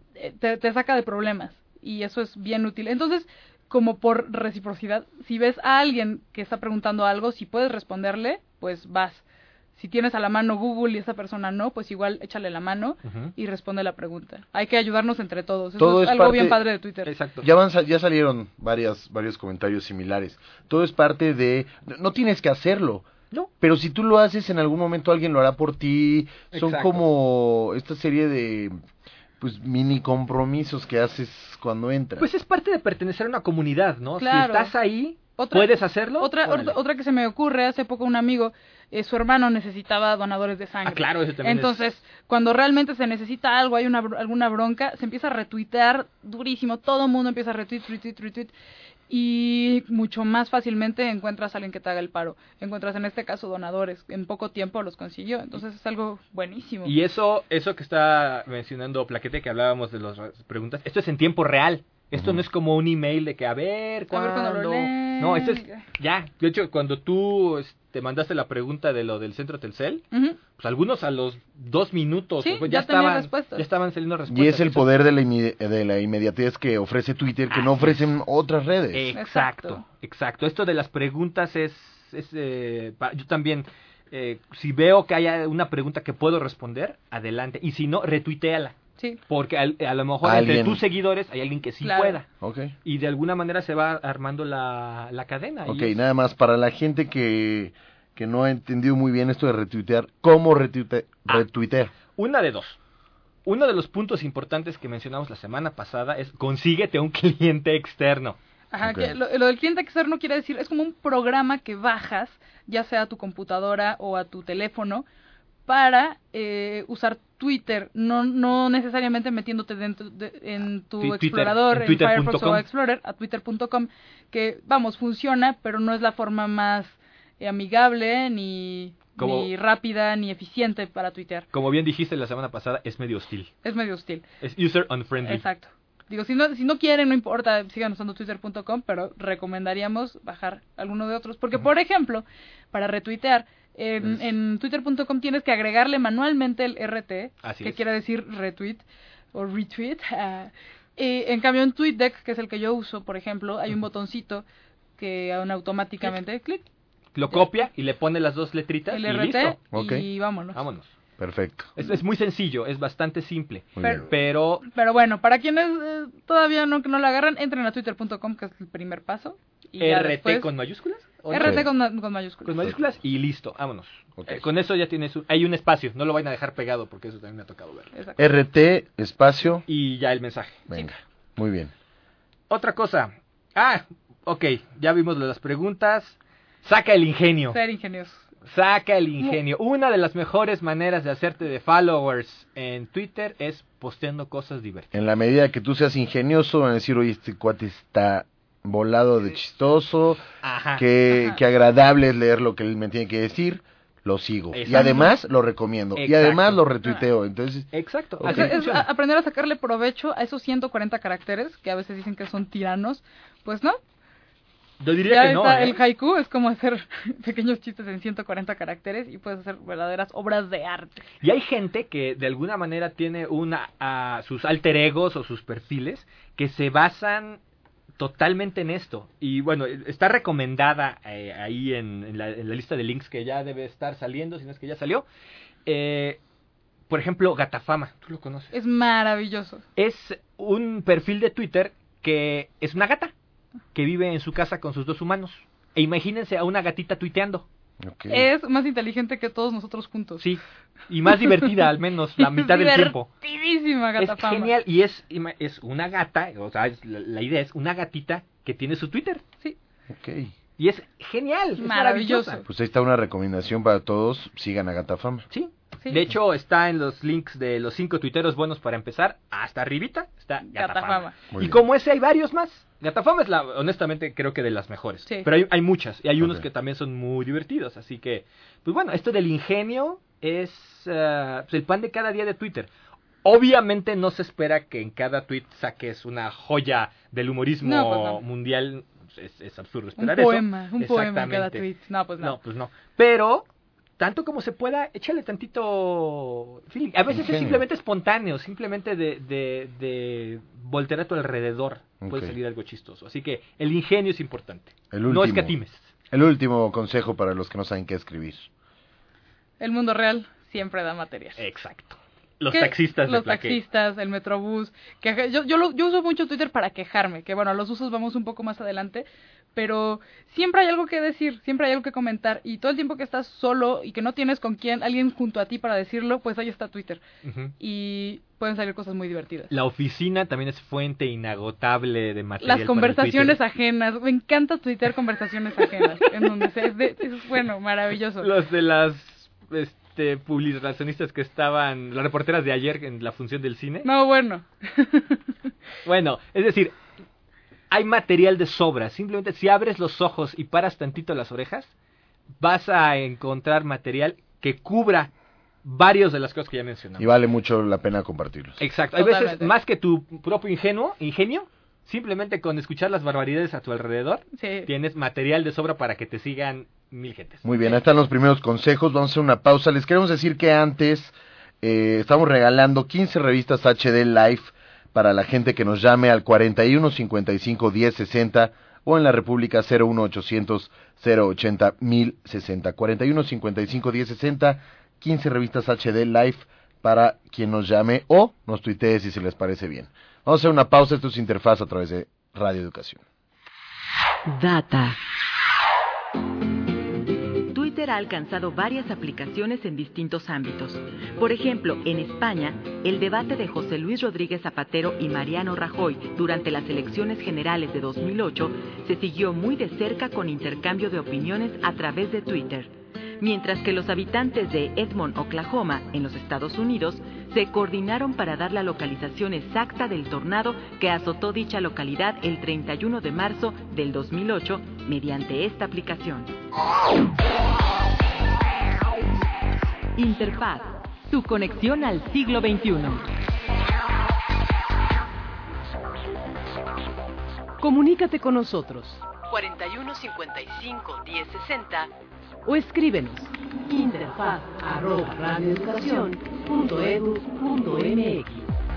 te saca de problemas y eso es bien útil. Entonces, como por reciprocidad, si ves a alguien que está preguntando algo, si puedes responderle, pues vas. Si tienes a la mano Google y esa persona no, pues igual échale la mano Ujú. y responde la pregunta. Hay que ayudarnos entre todos. Eso Todo es es algo parte- bien padre de Twitter. Exacto. Ya salieron varios comentarios similares. Todo es parte de... No tienes que hacerlo. No. Pero si tú lo haces, en algún momento alguien lo hará por ti. Son Exacto. como esta serie de pues mini compromisos que haces cuando entras. Pues es parte de pertenecer a una comunidad, ¿no? Claro. Si estás ahí, Otra- puedes hacerlo. Otra que se me ocurre, hace poco un amigo, su hermano necesitaba donadores de sangre. Ah, claro, eso también Entonces, cuando realmente se necesita algo, hay alguna bronca, se empieza a retuitear durísimo, todo el mundo empieza a retweet, y mucho más fácilmente encuentras a alguien que te haga el paro. Encuentras en este caso donadores, en poco tiempo los consiguió, entonces es algo buenísimo. Y eso que está mencionando Plaquete, que hablábamos de las preguntas, esto es en tiempo real. Esto no es como un email de que a ver cuándo cuándo. lo leen. No, esto es ya. De hecho, cuando tú te mandaste la pregunta de lo del centro Telcel, Ujú. pues algunos a los 2 minutos Sí, pues, ya tenía respuestas. ya estaban saliendo respuestas. Y es el Eso poder de la inmediatez que ofrece Twitter, que no Así ofrecen otras redes. Exacto, exacto. Esto de las preguntas yo también, si veo que hay una pregunta que puedo responder, adelante. Y si no, retuiteala. Sí. Porque a lo mejor Alguien. entre tus seguidores hay alguien que sí Claro. pueda. Ok. Y de alguna manera se va armando la cadena. y Ok, es- nada más para la gente que no ha entendido muy bien esto de retuitear, ¿cómo retuitear? Una de dos. Uno de los puntos importantes que mencionamos la semana pasada es consíguete un cliente externo. Ajá, Ok. que lo del cliente externo quiere decir, es como un programa que bajas, ya sea a tu computadora o a tu teléfono, para usar Twitter, no necesariamente metiéndote en tu Twitter, explorador, en en twitter.com. Firefox o Explorer, a twitter.com, que vamos, funciona, pero no es la forma más amigable, ni rápida, ni eficiente para tuitear. Como bien dijiste la semana pasada, es medio hostil. Es medio hostil. Es user unfriendly. Exacto. Digo, si no quieren, no importa, sigan usando twitter.com, pero recomendaríamos bajar alguno de otros. Porque, por ejemplo, para retuitear, en twitter.com tienes que agregarle manualmente el RT, Así que es. quiere decir retweet o retweet. En cambio, en TweetDeck, que es el que yo uso, por ejemplo, hay un botoncito que automáticamente, clic, Lo copia y le pone las dos letritas el y RT, listo. Ok. y vámonos. Vámonos. Perfecto. Es muy sencillo, es bastante simple. Muy Pero- bien. Pero Pero bueno, para quienes todavía no lo agarran, entren a twitter.com, que es el primer paso. Y ya RT después- con mayúsculas. ¿o no? RT Sí. con mayúsculas. Con mayúsculas y listo, vámonos. Ok. Con eso ya tienes hay un espacio, no lo vayan a dejar pegado porque eso también me ha tocado ver. Exacto. RT, espacio, Y ya el mensaje. venga. Muy bien. Otra cosa. Ok, ya vimos lo de las preguntas. Saca el ingenio. Ser ingenioso. Saca el ingenio. Una de las mejores maneras de hacerte de followers en Twitter es posteando cosas divertidas. En la medida que tú seas ingenioso, van a decir, oye, este cuate está volado de chistoso, Ajá. qué agradable es leer lo que él me tiene que decir, lo sigo. Y Exacto. además lo recomiendo. Y Exacto. además lo retuiteo. Entonces, Exacto. Ok. Así Es funciona. aprender a sacarle provecho a esos 140 caracteres, que a veces dicen que son tiranos. Pues no, Yo diría ya que no. está ¿eh? el haiku, es como hacer pequeños chistes en 140 caracteres y puedes hacer verdaderas obras de arte. Y hay gente que de alguna manera tiene sus alter egos o sus perfiles que se basan totalmente en esto. Y bueno, está recomendada ahí en la lista de links que ya debe estar saliendo, si no es que ya salió. Por ejemplo, Gatafama, tú lo conoces. Es maravilloso. Es un perfil de Twitter que es una gata que vive en su casa con sus 2 humanos. E imagínense a una gatita tuiteando. ok. Es más inteligente que todos nosotros juntos. Sí, y más divertida al menos la mitad del tiempo. Divertidísima Es Gatafama. genial y es una gata, o sea, la idea es una gatita que tiene su Twitter Sí, Ok. y es genial, es Maravilloso. maravillosa. Pues ahí está una recomendación para todos. Sigan a Gatafama. Sí. sí. De hecho está en los links de los 5 tuiteros buenos para empezar, hasta arribita está Gatafama. Gatafama. Muy Y bien. como ese hay varios más. Gatafama es honestamente creo que de las mejores. Sí. Pero hay muchas y hay unos Ok. que también son muy divertidos, así que pues bueno, esto del ingenio es pues el pan de cada día de Twitter. Obviamente no se espera que en cada tweet saques una joya del humorismo No, pues no. mundial. Es absurdo Un esperar eso. poema en cada Exactamente. tweet. No, pues no. No, pues no. Pero, tanto como se pueda, échale tantito feeling. A veces Ingenio. es simplemente espontáneo, simplemente de voltear a tu alrededor. Puede Ok. salir algo chistoso. Así que el ingenio es importante. El No último. escatimes. El último consejo para los que no saben qué escribir. El mundo real siempre da material. Exacto. Los ¿Qué? taxistas de Los plaqué. taxistas, el metrobús. Yo uso mucho Twitter para quejarme, que bueno, a los usos vamos un poco más adelante, pero siempre hay algo que decir, siempre hay algo que comentar, y todo el tiempo que estás solo y que no tienes con alguien junto a ti para decirlo, pues ahí está Twitter. Ujú. Y pueden salir cosas muy divertidas. La oficina también es fuente inagotable de material. Las conversaciones para el ajenas, me encanta tuitear conversaciones ajenas, en donde es bueno, maravilloso. Twitter. Los de las publicacionistas que estaban, las reporteras de ayer en la función del cine. No, bueno. Bueno, es decir, hay material de sobra. Simplemente si abres los ojos y paras tantito las orejas, vas a encontrar material que cubra varios de las cosas que ya mencionamos. Y vale mucho la pena compartirlos. Exacto. Hay veces, Totalmente. más que tu propio ingenio, simplemente con escuchar las barbaridades a tu alrededor, Sí. tienes material de sobra para que te sigan 1000 gentes. Muy bien, ahí están los primeros consejos. Vamos a hacer una pausa. Les queremos decir que antes estamos regalando 15 revistas HD Live para la gente que nos llame al 41 55 10 60 o en la República 01800 080 1060. 41 55 10 60, 15 revistas HD Live para quien nos llame o nos tuitee si se les parece bien. Vamos a hacer una pausa. Esto es Interfaz a través de Radio Educación. Data. Twitter ha alcanzado varias aplicaciones en distintos ámbitos. Por ejemplo, en España, el debate de José Luis Rodríguez Zapatero y Mariano Rajoy durante las elecciones generales de 2008 se siguió muy de cerca con intercambio de opiniones a través de Twitter. Mientras que los habitantes de Edmond, Oklahoma, en los Estados Unidos, se coordinaron para dar la localización exacta del tornado que azotó dicha localidad el 31 de marzo del 2008 mediante esta aplicación. Interfaz, tu conexión al siglo XXI. Comunícate con nosotros 41 55 10 60 o escríbenos interfaz@radioeducacion.edu.mx.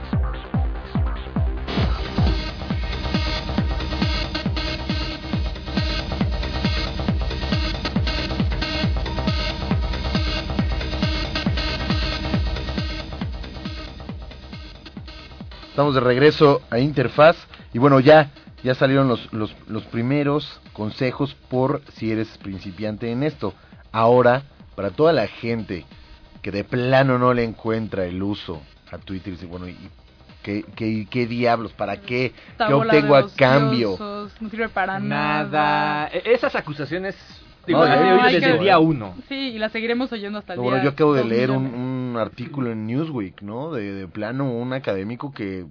Estamos de regreso a Interfaz y bueno, ya salieron los primeros consejos por si eres principiante en esto. Ahora, para toda la gente que de plano no le encuentra el uso a Twitter, dice, bueno, ¿y qué diablos? ¿Para qué? Esta ¿Qué bola de obtengo a cambio? ociosos, no sirve para Nada. nada. Esas acusaciones No, las he no, oído hay desde que- el día 1. Sí, y la seguiremos oyendo hasta el Bueno, día yo acabo de 2 leer millones. un artículo en Newsweek, ¿no? De plano, un académico que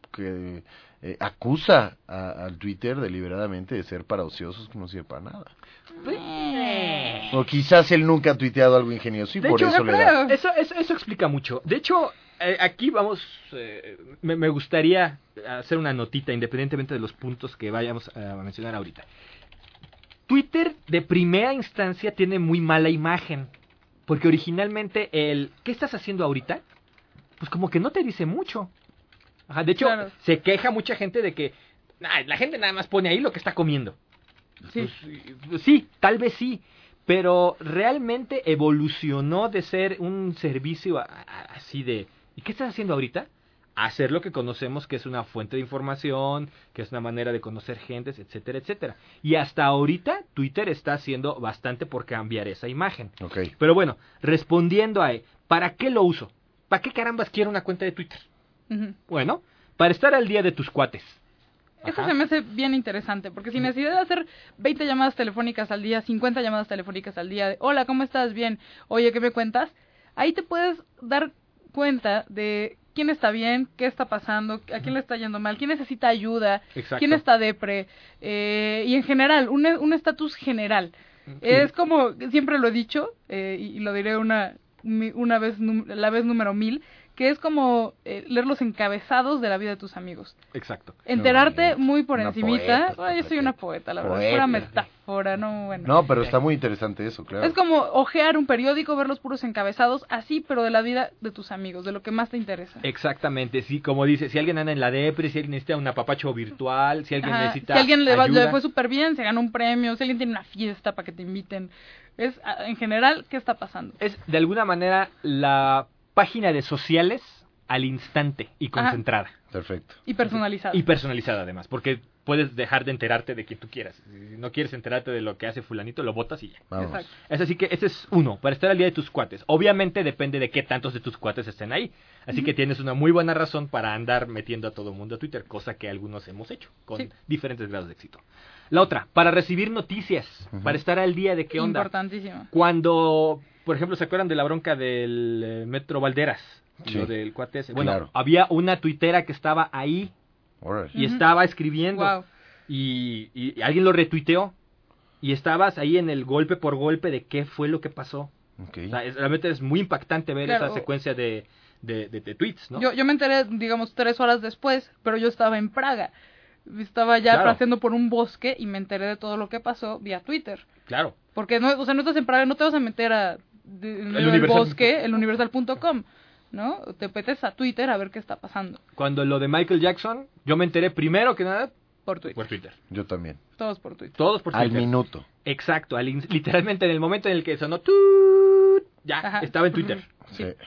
acusa al Twitter deliberadamente de ser para ociosos que no sirve para nada. O quizás él nunca ha tuiteado algo ingenioso y De por hecho, eso le da. Eso explica mucho. De hecho, aquí vamos, me gustaría hacer una notita, independientemente de los puntos que vayamos a mencionar ahorita. Twitter, de primera instancia, tiene muy mala imagen. Porque originalmente ¿qué estás haciendo ahorita? Pues como que no te dice mucho. Ajá, de hecho, Claro. se queja mucha gente de que la gente nada más pone ahí lo que está comiendo. Sí. Pues, sí, tal vez sí, pero realmente evolucionó de ser un servicio así de... ¿Y qué estás haciendo ahorita? A hacer lo que conocemos que es una fuente de información, que es una manera de conocer gentes, etcétera, etcétera. Y hasta ahorita Twitter está haciendo bastante por cambiar esa imagen. Ok. Pero bueno, respondiendo a ¿para qué lo uso? ¿Para qué carambas quiero una cuenta de Twitter? Ujú. Bueno, para estar al día de tus cuates. Eso Ajá. se me hace bien interesante, porque sin necesidad de hacer 20 llamadas telefónicas al día, 50 llamadas telefónicas al día, de, hola, ¿cómo estás? Bien, oye, ¿qué me cuentas? Ahí te puedes dar cuenta de quién está bien, qué está pasando, a quién le está yendo mal, quién necesita ayuda, Exacto. quién está depre, y en general, un estatus general. Es como, siempre lo he dicho, y lo diré una vez, la vez número 1000, que es como leer los encabezados de la vida de tus amigos. Exacto. Enterarte bonito. muy por Una encimita. poeta, Ay, yo soy una poeta, la verdad. Es Poeta. pura metáfora, no, bueno. No, pero está muy interesante eso, claro. Es como ojear un periódico, ver los puros encabezados, así, pero de la vida de tus amigos, de lo que más te interesa. Exactamente, sí, como dice, si alguien anda en la depre, si alguien necesita un apapacho virtual, si alguien Ajá, necesita si a alguien le ayuda. fue súper bien, se ganó un premio, si alguien tiene una fiesta para que te inviten. Es, en general, ¿qué está pasando? Es de alguna manera la página de sociales al instante y concentrada. Perfecto. Y personalizado. Y personalizada además, porque puedes dejar de enterarte de quien tú quieras. Si no quieres enterarte de lo que hace fulanito, lo botas y ya. Vamos. Exacto. Es así que ese es uno, para estar al día de tus cuates. Obviamente depende de qué tantos de tus cuates estén ahí. Así que tienes una muy buena razón para andar metiendo a todo el mundo a Twitter, cosa que algunos hemos hecho, con Sí. diferentes grados de éxito. La otra, para recibir noticias, para estar al día de qué onda. Importantísimo. Cuando, por ejemplo, ¿se acuerdan de la bronca del Metro Valderas? Sí. Lo del cuate ese. Bueno, Claro. había una tuitera que estaba ahí Órale. y Ujú. estaba escribiendo. Wow. Y alguien lo retuiteó. Y estabas ahí en el golpe por golpe de qué fue lo que pasó. Ok. O sea, realmente es muy impactante ver Claro. esa secuencia de tweets, ¿no? Yo me enteré, digamos, 3 horas después, pero yo estaba en Praga. Estaba ya Claro. paseando por un bosque y me enteré de todo lo que pasó vía Twitter. Claro. Porque no, o sea, no estás en Praga, no te vas a meter en medio del Universal. bosque, el universal.com, ¿no? Te metes a Twitter a ver qué está pasando Cuando lo de Michael Jackson, yo me enteré primero que nada por Twitter. por Twitter. Yo también. Todos por Twitter. Todos por Al Twitter. minuto. Exacto, literalmente en el momento en el que sonó ¡tut! Ya, Ajá. estaba en Twitter. Sí. Sí.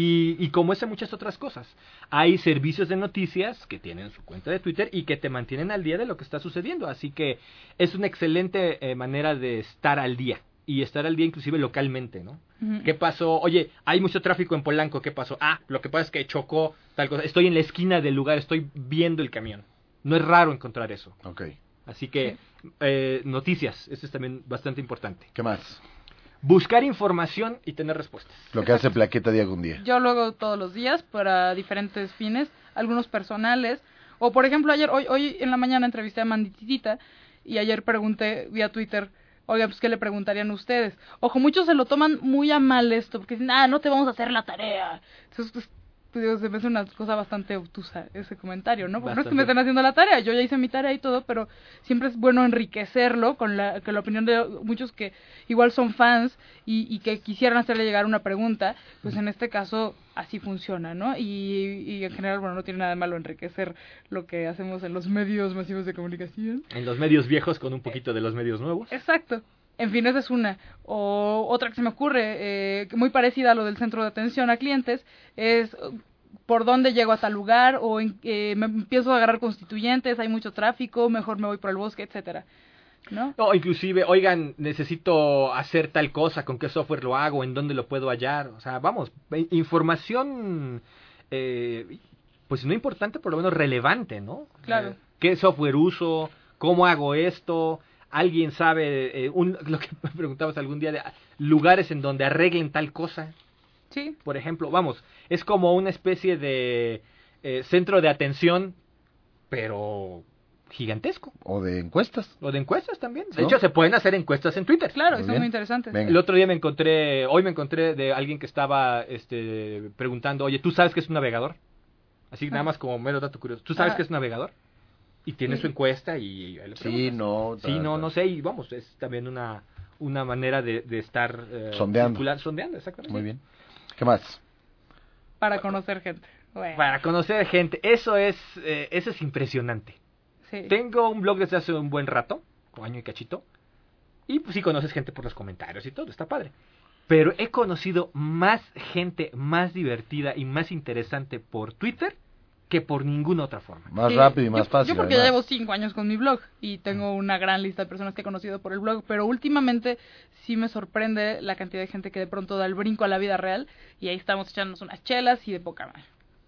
Y como ese muchas otras cosas. Hay servicios de noticias que tienen su cuenta de Twitter y que te mantienen al día de lo que está sucediendo. Así que es una excelente manera de estar al día. Y estar al día inclusive localmente, ¿no? Ujú. ¿Qué pasó? Oye, hay mucho tráfico en Polanco, ¿qué pasó? Ah, lo que pasa es que chocó tal cosa. Estoy en la esquina del lugar, estoy viendo el camión. No es raro encontrar eso. Ok. Así que, noticias, eso es también bastante importante. ¿Qué más? Buscar información y tener respuestas. Lo que hace Plaqueta día con día. Yo lo hago todos los días para diferentes fines, algunos personales. O por ejemplo, hoy en la mañana entrevisté a Manditita y ayer pregunté vía Twitter, oiga, pues ¿qué le preguntarían ustedes? Ojo, muchos se lo toman muy a mal esto, porque dicen, no te vamos a hacer la tarea. Entonces, pues, digo, se me hace una cosa bastante obtusa ese comentario, ¿no? Porque no es que me estén haciendo la tarea, yo ya hice mi tarea y todo, pero siempre es bueno enriquecerlo con la opinión de muchos que igual son fans y que quisieran hacerle llegar una pregunta, pues en este caso así funciona, ¿no? Y en general, bueno, no tiene nada de malo enriquecer lo que hacemos en los medios masivos de comunicación. En los medios viejos con un poquito de los medios nuevos. Exacto. En fin, esa es una. O otra que se me ocurre, muy parecida a lo del centro de atención a clientes, es por dónde llego a tal lugar o me empiezo a agarrar constituyentes, hay mucho tráfico, mejor me voy por el bosque, etcétera, ¿no? O inclusive, oigan, necesito hacer tal cosa, ¿con qué software lo hago? ¿En dónde lo puedo hallar? O sea, vamos, información, pues no importante, por lo menos relevante, ¿no? Claro. ¿Qué software uso? ¿Cómo hago esto? ¿Alguien sabe lo que me preguntabas algún día de lugares en donde arreglen tal cosa? Sí. Por ejemplo, vamos, es como una especie de centro de atención, pero gigantesco. O de encuestas. O de encuestas también. De ¿No? hecho, se pueden hacer encuestas en Twitter. Claro, Muy son bien. muy interesantes. Venga. El otro día hoy me encontré de alguien que estaba preguntando, oye, ¿tú sabes qué es un navegador? Así nada más como mero dato curioso. ¿Tú sabes Ajá. qué es un navegador? Y tiene su encuesta y ahí le Sí, preguntas. no. Sí, no sé, y vamos, es también una manera de estar Sondeando. sondeando, exactamente. Muy bien. ¿Qué más? Para conocer gente. Bueno, Para conocer gente, eso es impresionante. sí. Tengo un blog desde hace un buen rato, un año y cachito, y pues sí conoces gente por los comentarios y todo, está padre. Pero he conocido más gente más divertida y más interesante por Twitter que por ninguna otra forma. Más Sí, rápido y más fácil. Yo porque ya además. llevo 5 años con mi blog y tengo una gran lista de personas que he conocido por el blog, pero últimamente sí me sorprende la cantidad de gente que de pronto da el brinco a la vida real y ahí estamos echándonos unas chelas y de poca madre.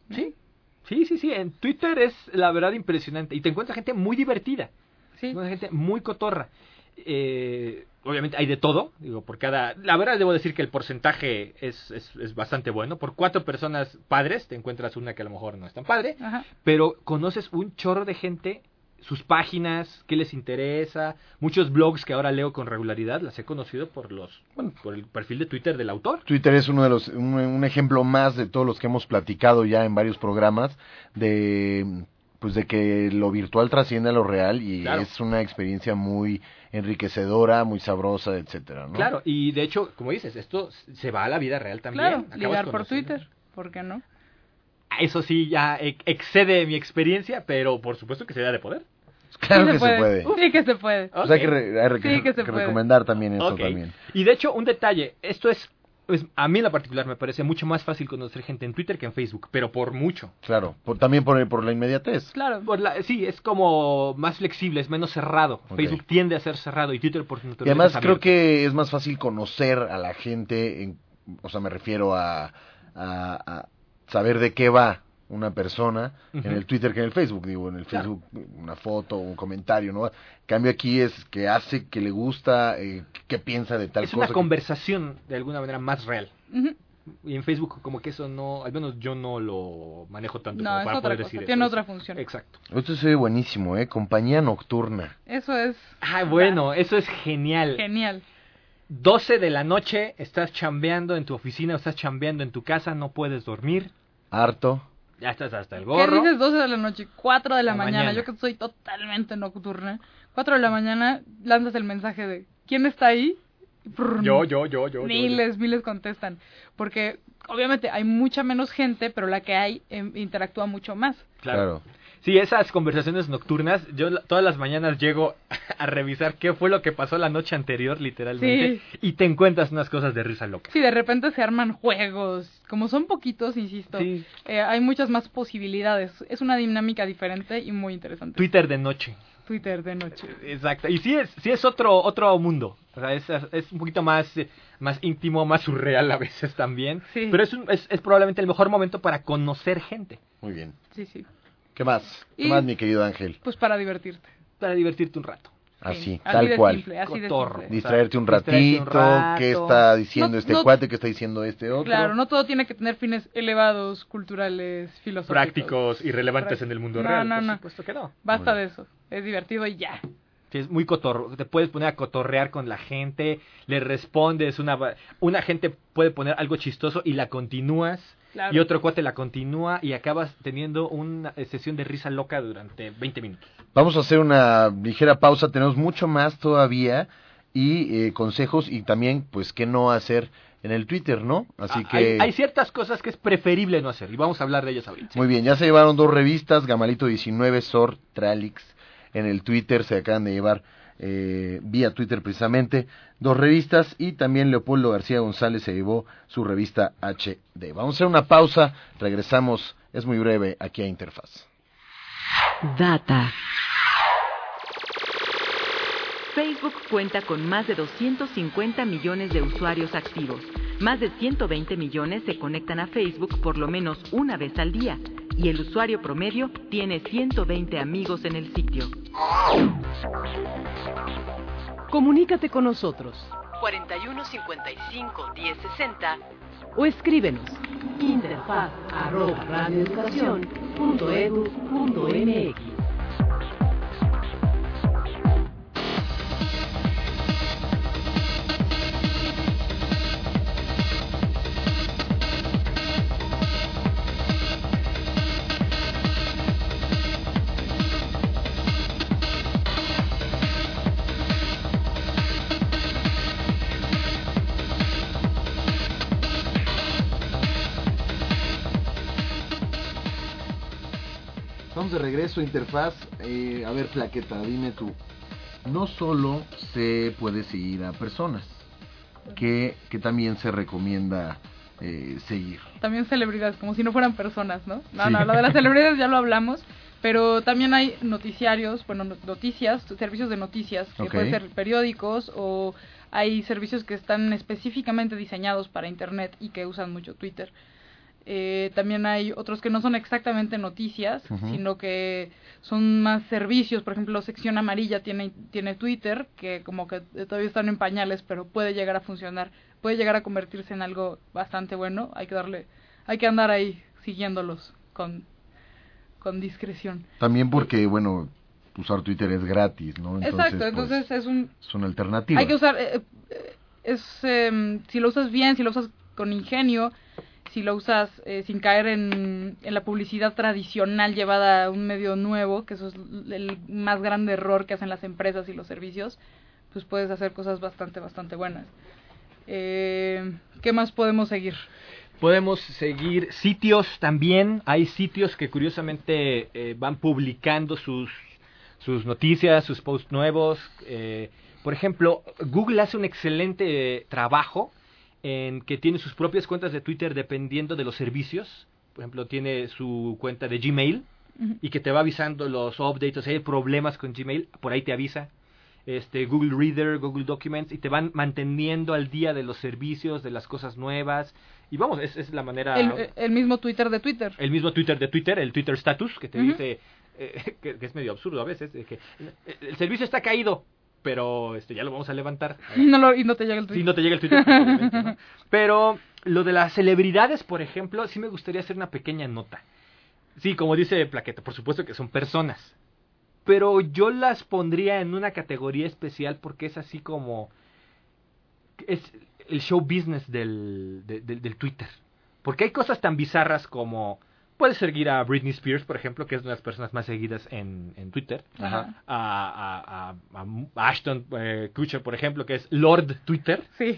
Sí, en Twitter es la verdad impresionante y te encuentras gente muy divertida, Sí. gente muy cotorra. Obviamente hay de todo, digo, la verdad debo decir que el porcentaje es bastante bueno. Por 4 personas padres te encuentras una que a lo mejor no es tan padre, Ajá. pero conoces un chorro de gente, sus páginas, qué les interesa, muchos blogs que ahora leo con regularidad, las he conocido por el perfil de Twitter del autor. Twitter es un ejemplo más de todos los que hemos platicado ya en varios programas de que lo virtual trasciende a lo real y Claro. es una experiencia muy enriquecedora, muy sabrosa, etcétera, ¿no? Claro, y de hecho, como dices, esto se va a la vida real también. Claro, Acabas ligar por conociendo. Twitter, ¿por qué no? Eso sí, ya excede mi experiencia, pero por supuesto que se da de poder. Claro Sí que se puede. Sí que se puede. Pues hay que, Sí, que se que puede. recomendar también esto Ok. también. Y de hecho, un detalle, esto es a mí en lo particular me parece mucho más fácil conocer gente en Twitter que en Facebook, pero por mucho. Claro, también por la inmediatez. Claro. Sí, es como más flexible, es menos cerrado. Ok. Facebook tiende a ser cerrado y Twitter por Y naturaleza además es creo abierto. que es más fácil conocer a la gente, o sea, me refiero a saber de qué va una persona Ujú. en el Twitter que en el Facebook. Digo, en el Claro. Facebook una foto, un comentario, ¿no? En cambio aquí es que hace, que le gusta, que piensa de tal Es cosa. una conversación de alguna manera más real. Ujú. Y en Facebook como que eso no, al menos yo no lo manejo tanto No, como es para otra poder cosa, decir eso. tiene otra función. Exacto. Esto se ve buenísimo, Compañía nocturna. Eso es Bueno, eso es genial. genial. 12 de la noche, estás chambeando en tu oficina o estás chambeando en tu casa, no puedes dormir, Harto. ya estás hasta el ¿Qué gorro. dices 12 de la noche? 4 de la La mañana. mañana. Yo que soy totalmente nocturna. 4 de la mañana lanzas el mensaje de ¿quién está ahí? Y prrr, Yo. Miles contestan. Porque obviamente hay mucha menos gente, pero la que hay interactúa mucho más. Claro. Sí, esas conversaciones nocturnas, yo todas las mañanas llego a revisar qué fue lo que pasó la noche anterior, literalmente, y te encuentras unas cosas de risa loca. Sí, de repente se arman juegos. Como son poquitos, insisto, Sí. hay muchas más posibilidades. Es una dinámica diferente y muy interesante. Twitter de noche. Twitter de noche. Exacto. Y sí es otro mundo. O sea, es un poquito más íntimo, más surreal a veces también. Sí. Pero es probablemente el mejor momento para conocer gente. Muy bien. Sí, sí. ¿Qué más? ¿Qué Y- más, mi querido Ángel? Pues para divertirte. Para divertirte un rato. Así, Sí, tal de cual. simple, así de Cotorro. simple. Distraerte un Distraerte un ratito, rato. qué está diciendo No- este no- cuate, qué está diciendo este otro. Claro, no todo tiene que tener fines elevados, culturales, filosóficos. Prácticos y relevantes en el mundo No, real. no, por no. supuesto que no. Basta Muy de eso. Es divertido y ya. Sí, es muy cotorro. Te puedes poner a cotorrear con la gente, le respondes, una gente puede poner algo chistoso y la continúas. Claro. Y otro cuate la continúa y acabas teniendo una sesión de risa loca durante 20 minutos. Vamos a hacer una ligera pausa, tenemos mucho más todavía y consejos y también, pues, qué no hacer en el Twitter, ¿no? Así que... Hay ciertas cosas que es preferible no hacer y vamos a hablar de ellas ahorita. Muy bien, ya se llevaron 2 revistas, Gamalito 19, Sor, Tralix, en el Twitter, se acaban de llevar vía Twitter precisamente, 2 revistas y también Leopoldo García González se llevó su revista HD. Vamos a hacer una pausa, regresamos, es muy breve, aquí a Interfaz. Data. Facebook cuenta con más de 250 millones de usuarios activos. Más de 120 millones se conectan a Facebook por lo menos una vez al día. Y el usuario promedio tiene 120 amigos en el sitio. Comunícate con nosotros 41 55 10 60 o escríbenos interfaz@radioeducacion.edu.mx. Estamos de regreso a Interfaz. A ver, Plaqueta, dime tú. No solo se puede seguir a personas, que también se recomienda seguir. También celebridades, como si no fueran personas, ¿no? No, Sí. no, lo de las celebridades ya lo hablamos, pero también hay noticiarios, bueno, noticias, servicios de noticias, que Ok. pueden ser periódicos, o hay servicios que están específicamente diseñados para Internet y que usan mucho Twitter. También hay otros que no son exactamente noticias, Ujú. sino que son más servicios. Por ejemplo, Sección Amarilla tiene Twitter, que como que todavía están en pañales, pero puede llegar a funcionar, puede llegar a convertirse en algo bastante bueno. Hay que andar ahí siguiéndolos con discreción. También porque, bueno, usar Twitter es gratis, ¿no? Exacto, pues, entonces es una alternativa. hay que usar, si lo usas bien, si lo usas con ingenio, si lo usas sin caer en la publicidad tradicional llevada a un medio nuevo, que eso es el más grande error que hacen las empresas y los servicios, pues puedes hacer cosas bastante buenas. ¿Qué más podemos seguir? Podemos seguir sitios también. Hay sitios que curiosamente van publicando sus noticias, sus posts nuevos. Por ejemplo, Google hace un excelente trabajo en que tiene sus propias cuentas de Twitter dependiendo de los servicios. Por ejemplo, tiene su cuenta de Gmail y que te va avisando los updates. O sea, hay problemas con Gmail, por ahí te avisa. Google Reader, Google Documents, y te van manteniendo al día de los servicios, de las cosas nuevas. Y vamos, es la manera... El mismo Twitter de Twitter. El mismo Twitter de Twitter, el Twitter Status, que te Ujú. dice, que es medio absurdo a veces, que el servicio está caído, pero ya lo vamos a levantar. Y no te llega el tweet. Sí, no te llega el Twitter, obviamente, ¿no? Pero lo de las celebridades, por ejemplo, sí me gustaría hacer una pequeña nota. Sí, como dice Plaqueta, por supuesto que son personas, pero yo las pondría en una categoría especial porque es así como... es el show business del Twitter. Porque hay cosas tan bizarras como... Puedes seguir a Britney Spears, por ejemplo, que es una de las personas más seguidas en Twitter. Ajá. A Ashton Kutcher, por ejemplo, que es Lord Twitter. Sí.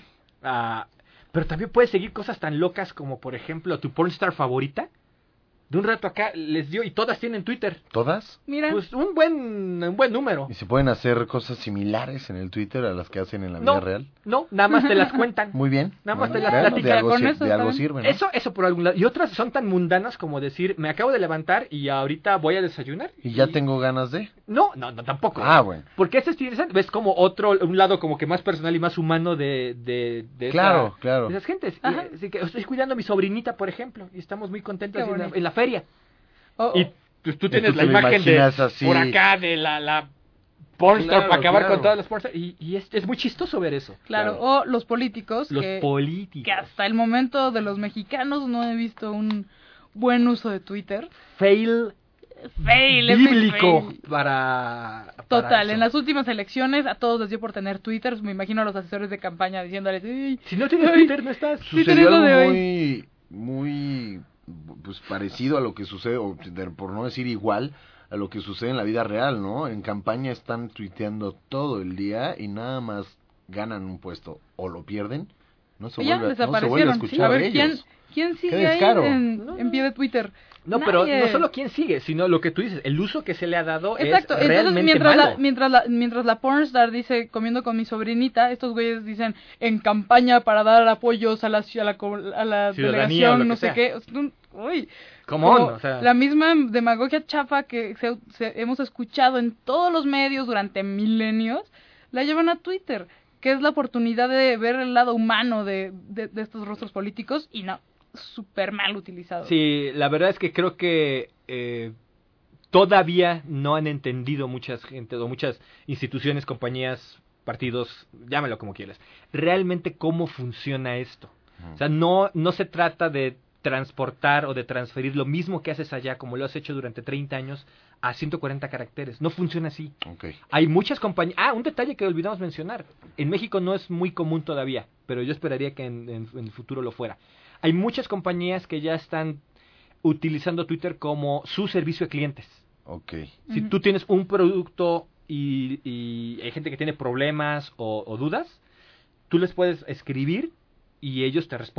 Pero también puedes seguir cosas tan locas como, por ejemplo, tu pornstar favorita. De un rato acá les dio, y todas tienen Twitter. ¿Todas? Mira. Pues un buen número. ¿Y se pueden hacer cosas similares en el Twitter a las que hacen en la vida real? No, nada más te las cuentan. Muy bien. Nada más Bueno, te las bueno, platican. de algo, Con sir- eso de algo está sirve, ¿no? Eso por algún lado. Y otras son tan mundanas como decir, me acabo de levantar y ahorita voy a desayunar. Y ya tengo ganas de... No, tampoco. Ah, bueno. Porque es interesante. Ves como un lado como que más personal y más humano de Claro, claro. de esas gentes. Ajá. Así que estoy cuidando a mi sobrinita, por ejemplo, y estamos muy contentos Qué bonito. en la feria. Oh, Y pues, tú tienes tú la te lo imagen de imaginas así. por acá de la pornstar Claro, para acabar claro. con todas las pornstar. Y es muy chistoso ver eso. claro. O los políticos. Los que políticos. hasta el momento de los mexicanos no he visto un buen uso de Twitter. Fail Fail, es muy bíblico fail. para Total, eso. en las últimas elecciones a todos les dio por tener Twitter. Me imagino a los asesores de campaña diciéndoles, "Ey, Si no tienes Ay. Twitter, no estás. Sí, Sucedió tenés lo de algo hoy. muy pues parecido a lo que sucede, o por no decir igual, a lo que sucede en la vida real, ¿no? En campaña están tuiteando todo el día y nada más ganan un puesto o lo pierden, no se ya vuelve a desaparecieron. escuchar A ver, de ¿quién ellos. sigue Qué ahí descaro. en pie de Twitter? No, pero Nadie. no solo quién sigue, sino lo que tú dices, el uso que se le ha dado Exacto, es entonces realmente malo. mientras la pornstar dice comiendo con mi sobrinita, estos güeyes dicen en campaña para dar apoyos a la Ciudadanía o delegación, lo no que sé sea. qué. Uy, Come on, como o sea. la misma demagogia chafa que hemos escuchado en todos los medios durante milenios, la llevan a Twitter, que es la oportunidad de ver el lado humano de estos rostros políticos, y no, súper mal utilizado. Sí, la verdad es que creo que todavía no han entendido muchas gente o muchas instituciones, compañías, partidos, llámalo como quieras, realmente cómo funciona esto. O sea, no se trata de transportar o de transferir lo mismo que haces allá, como lo has hecho durante 30 años, a 140 caracteres. No funciona así. Okay. Hay muchas compañías... un detalle que olvidamos mencionar. En México no es muy común todavía, pero yo esperaría que en el futuro lo fuera. Hay muchas compañías que ya están utilizando Twitter como su servicio de clientes. Okay. Si tú tienes un producto y hay gente que tiene problemas o dudas, tú les puedes escribir y ellos te responden.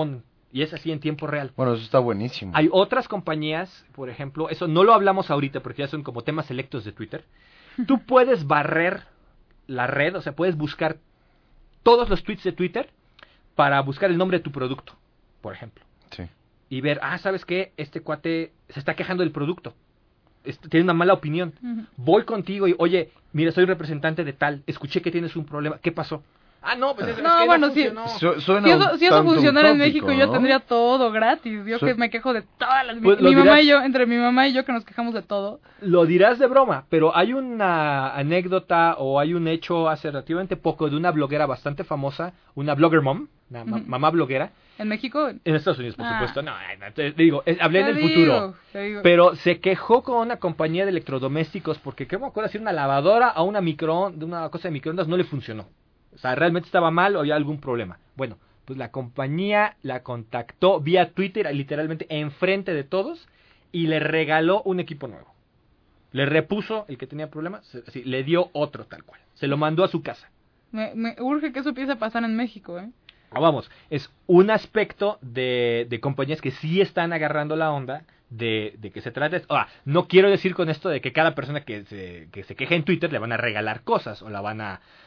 Y es así en tiempo real. Bueno, eso está buenísimo. Hay otras compañías, por ejemplo, eso no lo hablamos ahorita porque ya son como temas selectos de Twitter. Tú puedes barrer la red, o sea, puedes buscar todos los tweets de Twitter para buscar el nombre de tu producto, por ejemplo. Sí. Y ver, ¿sabes qué? Este cuate se está quejando del producto. Tiene una mala opinión. Voy contigo y, oye, mira, soy representante de tal, escuché que tienes un problema, ¿qué pasó? No, pues es que bueno, sí. Suena Si eso funcionara en utópico, México, yo ¿no? tendría todo gratis. Yo que me quejo de todas las... Pues, mi mamá y yo, entre mi mamá y yo que nos quejamos de todo. Lo dirás de broma, pero hay una anécdota o hay un hecho hace relativamente poco de una bloguera bastante famosa, una blogger mom, una mamá bloguera. ¿En México? En Estados Unidos, por supuesto. No, te digo, hablé en el futuro. Te digo. Pero se quejó con una compañía de electrodomésticos porque, ¿qué me acuerdo? Si una lavadora a una cosa de microondas no le funcionó. O sea, realmente estaba mal o había algún problema. Bueno, pues la compañía la contactó vía Twitter, literalmente enfrente de todos, y le regaló un equipo nuevo. Le repuso el que tenía problemas, así, le dio otro tal cual. Se lo mandó a su casa. Me urge que eso empiece a pasar en México, ¿eh? Vamos, es un aspecto de compañías que sí están agarrando la onda de que se trata. No quiero decir con esto de que cada persona que se queje en Twitter le van a regalar cosas o le van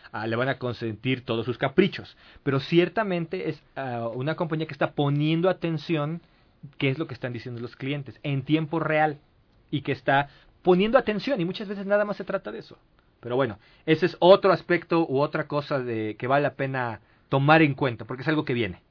a consentir todos sus caprichos, pero ciertamente es una compañía que está poniendo atención qué es lo que están diciendo los clientes en tiempo real y que está poniendo atención, y muchas veces nada más se trata de eso. Pero bueno, ese es otro aspecto u otra cosa de que vale la pena tomar en cuenta, porque es algo que viene.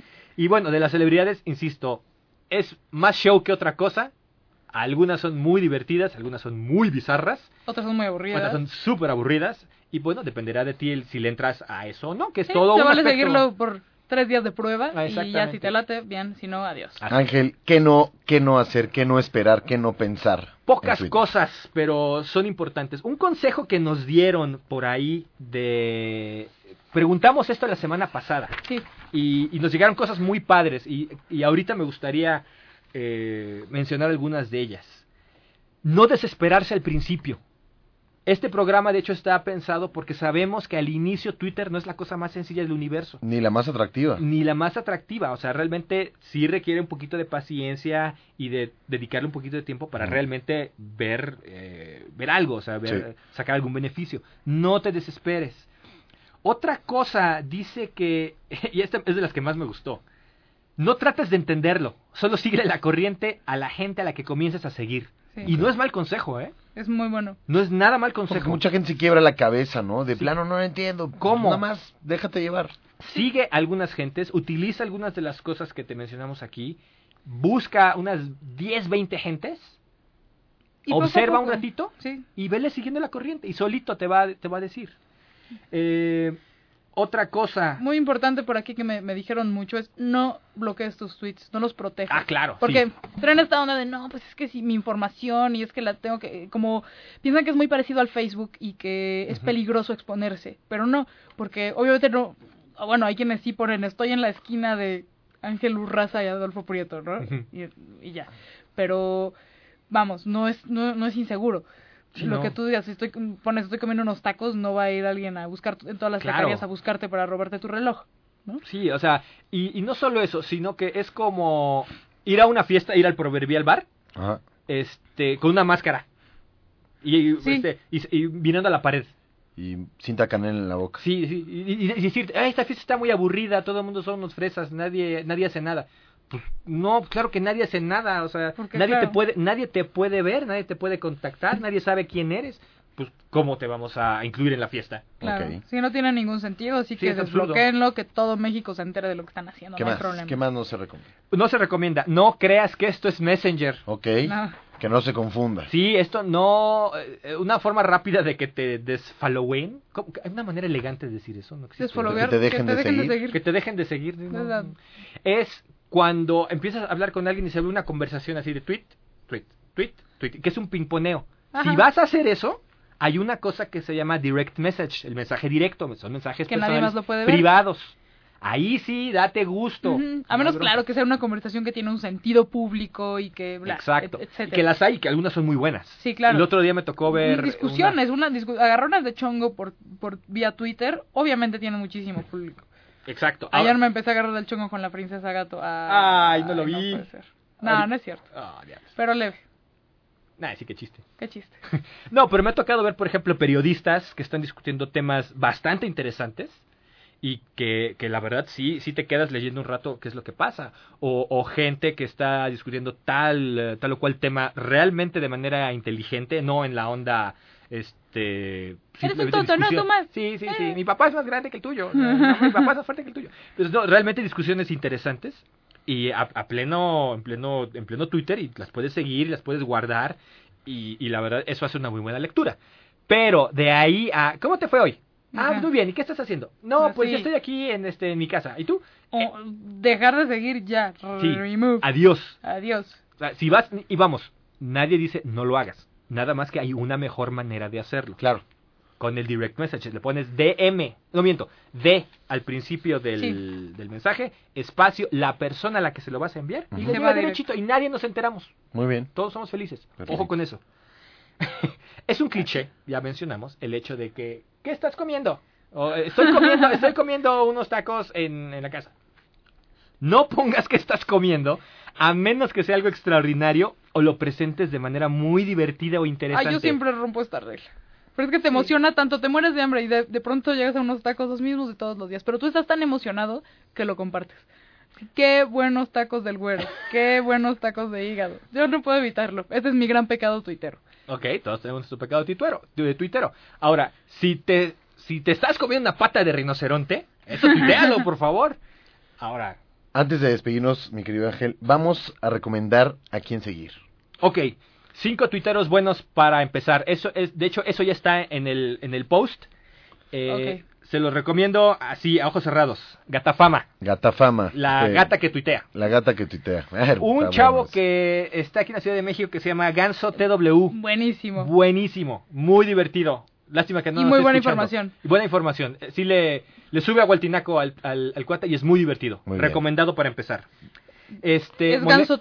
Y bueno, de las celebridades, insisto, es más show que otra cosa. Algunas son muy divertidas, algunas son muy bizarras, otras son muy aburridas, otras son súper aburridas, y bueno, dependerá de ti si le entras a eso o no, que es sí, todo un vale aspecto. Seguirlo por 3 días de prueba, y ya Exactamente. si te late, bien, si no, adiós. Ángel, ¿qué no hacer, qué no esperar, qué no pensar? Pocas en Twitter? cosas, pero son importantes. Un consejo que nos dieron por ahí preguntamos esto la semana pasada. Sí. Y nos llegaron cosas muy padres. Y ahorita me gustaría mencionar algunas de ellas. No desesperarse al principio. Este programa, de hecho, está pensado porque sabemos que al inicio Twitter no es la cosa más sencilla del universo. Ni la más atractiva. Ni la más atractiva. O sea, realmente sí requiere un poquito de paciencia y de dedicarle un poquito de tiempo para realmente ver algo, o sea, sacar algún beneficio. No te desesperes. Otra cosa dice que, y esta es de las que más me gustó, no trates de entenderlo, solo sigue la corriente a la gente a la que comiences a seguir. Sí. Y no es mal consejo, ¿eh? Es muy bueno. No es nada mal Porque consejo. mucha gente se quiebra la cabeza, ¿no? De plano no lo entiendo. ¿Cómo? Nada más, déjate llevar. Sigue algunas gentes, utiliza algunas de las cosas que te mencionamos aquí, busca unas 10, 20 gentes, Y poco a observa un poco. ratito Sí. y vele siguiendo la corriente y solito te va a decir. Otra cosa. Muy importante por aquí que me dijeron mucho es no bloquees tus tweets, no los protejas. Claro. Porque sí. traen esta onda de no, pues es que si mi información y es que la tengo que, como piensan que es muy parecido al Facebook y que es peligroso exponerse, pero no, porque obviamente no, bueno, hay quienes sí ponen estoy en la esquina de Ángel Urraza y Adolfo Prieto, ¿no? Y ya. Pero vamos, no es inseguro. Sí, Lo no. que tú digas, si estoy comiendo unos tacos, no va a ir alguien a buscar en todas las taquerías a buscarte para robarte tu reloj, ¿no? Sí, o sea, y no solo eso, sino que es como ir a una fiesta, ir al proverbial bar, Ajá. con una máscara y Sí. y mirando a la pared. Y cinta canela en la boca. Sí, y decir, esta fiesta está muy aburrida, todo el mundo son unos fresas, nadie hace nada. Pues no, claro que nadie hace nada, o sea, Porque, nadie claro. nadie te puede ver, nadie te puede contactar, nadie sabe quién eres. Pues ¿cómo te vamos a incluir en la fiesta? Claro, Ok. sí, no tiene ningún sentido, así Sí, que es absurdo. desbloquéenlo, que todo México se entere de lo que están haciendo, ¿Qué no hay más? problema. ¿Qué más no se recomienda? No se recomienda, no creas que esto es Messenger. Ok. No. Que no se confunda. Sí, esto no... una forma rápida de que te desfollowen. Hay una manera elegante de decir eso, no existe. Desfollowear, Que te dejen de seguir. Que te dejen de seguir. ¿no? ¿Verdad? Es cuando empiezas a hablar con alguien y se abre una conversación así de tweet, que es un pimponeo. Ajá. Si vas a hacer eso, hay una cosa que se llama direct message, el mensaje directo, son mensajes Que nadie personales más lo puede ver. privados. Ahí sí, date gusto. Ujú. A No menos, hay bronca. claro, que sea una conversación que tiene un sentido público y que... bla, Exacto. etcétera. Que las hay, que algunas son muy buenas. Sí, claro. El otro día me tocó ver... discusiones, agarrones de chongo por vía Twitter, obviamente tienen muchísimo público. Exacto. Ayer me empecé a agarrar del chongo con la princesa gato. Ay, no lo vi. No puede ser. No, no es cierto. Diablos. Pero leve. Nah, sí, qué chiste. Qué chiste. No, pero me ha tocado ver, por ejemplo, periodistas que están discutiendo temas bastante interesantes y que la verdad sí te quedas leyendo un rato qué es lo que pasa. O gente que está discutiendo tal o cual tema realmente de manera inteligente, no en la onda... Eres un tonto, no, Tomás. Sí, mi papá es más grande que el tuyo. No, mi papá es más fuerte que el tuyo. Entonces, no, realmente discusiones interesantes y en pleno Twitter, y las puedes seguir, las puedes guardar y la verdad eso hace una muy buena lectura. Pero de ahí a ¿cómo te fue hoy? Muy bien, ¿y qué estás haciendo? No, pues yo estoy aquí en mi casa. ¿Y tú? Dejar de seguir ya. Sí. Remove. Adiós. O sea, si vas y vamos, nadie dice no lo hagas. Nada más que hay una mejor manera de hacerlo. Claro. Con el direct message le pones DM, no miento, D al principio del mensaje, espacio, la persona a la que se lo vas a enviar, y le llega derechito, y nadie nos enteramos. Muy bien. Todos somos felices. Perfecto. Ojo con eso. Es un cliché, ya mencionamos, el hecho de que, ¿qué estás comiendo? Estoy comiendo unos tacos en la casa. No pongas que estás comiendo, a menos que sea algo extraordinario o lo presentes de manera muy divertida o interesante. Yo siempre rompo esta regla. Pero es que te emociona tanto, te mueres de hambre y de pronto llegas a unos tacos los mismos de todos los días. Pero tú estás tan emocionado que lo compartes. Qué buenos tacos del güero, qué buenos tacos de hígado. Yo no puedo evitarlo. Ese es mi gran pecado tuitero. Ok, todos tenemos nuestro pecado tuitero. Ahora, si te estás comiendo una pata de rinoceronte, eso tuitealo, por favor. Ahora... Antes de despedirnos, mi querido Ángel, vamos a recomendar a quién seguir. Ok, 5 tuiteros buenos para empezar. De hecho, eso ya está en el post. Okay. Se los recomiendo así, a ojos cerrados. Gatafama. Gatafama. La gata que tuitea. La gata que tuitea. Un chavo que está aquí en la Ciudad de México que se llama Ganso TW. Buenísimo. Muy divertido. Lástima que no. Y muy buena información. Buena información. Sí le sube a Gualtinaco al cuate y es muy divertido. Muy recomendado para empezar. Es Ganso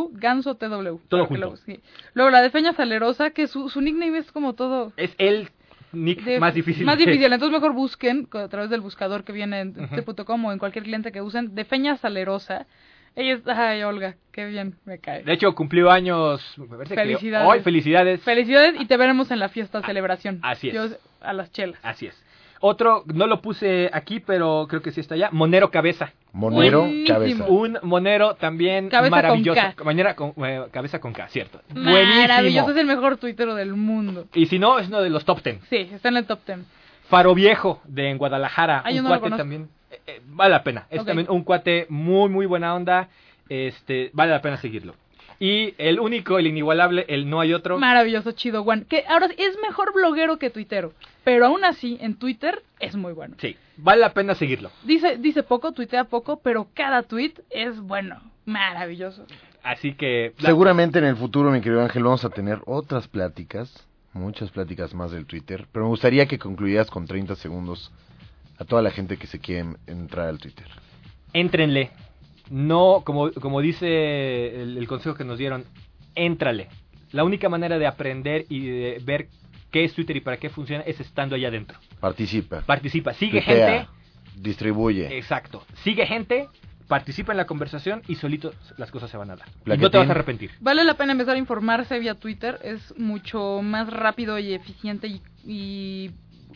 TW. Todo junto. Luego la de Feña Salerosa, que su nickname es como todo... Es el nick más difícil. Más difícil, entonces mejor busquen a través del buscador que viene en t.com o en cualquier cliente que usen, de Feña Salerosa. Ella es... Ay, Olga, qué bien me cae. De hecho, cumplió años... Felicidades. Hoy, felicidades. Felicidades y te veremos en la fiesta celebración. Así es. Yo, a las chelas. Así es. Otro, no lo puse aquí, pero creo que sí está allá. Monero Cabeza. Monero Buenísimo. Cabeza. Un monero también Cabeza maravilloso. con K. Cabeza con K, cierto. Maravilloso, Buenísimo. es el mejor tuitero del mundo. Y si no, es uno de los top 10. Sí, está en el top 10. Faro Viejo, de en Guadalajara. Yo un no lo cuate conozco. también. Vale la pena. Es Ok. también un cuate muy, muy buena onda. Vale la pena seguirlo. Y el único, el inigualable, el no hay otro. Maravilloso, chido, Juan. Que ahora es mejor bloguero que tuitero. Pero aún así, en Twitter es muy bueno. Sí, vale la pena seguirlo. Dice poco, tuitea poco, pero cada tweet es bueno. Maravilloso. Así que... Seguramente en el futuro, mi querido Ángel, vamos a tener otras pláticas, muchas pláticas más del Twitter, pero me gustaría que concluyeras con 30 segundos a toda la gente que se quiere entrar al Twitter. Éntrenle. No, como dice el consejo que nos dieron, éntrale. La única manera de aprender y de ver qué es Twitter y para qué funciona es estando allá adentro. Participa. Sigue Tuitea, gente. distribuye. Exacto. Sigue gente, participa en la conversación y solito las cosas se van a dar. Y Plaquetín. no te vas a arrepentir. Vale la pena empezar a informarse vía Twitter. Es mucho más rápido y eficiente y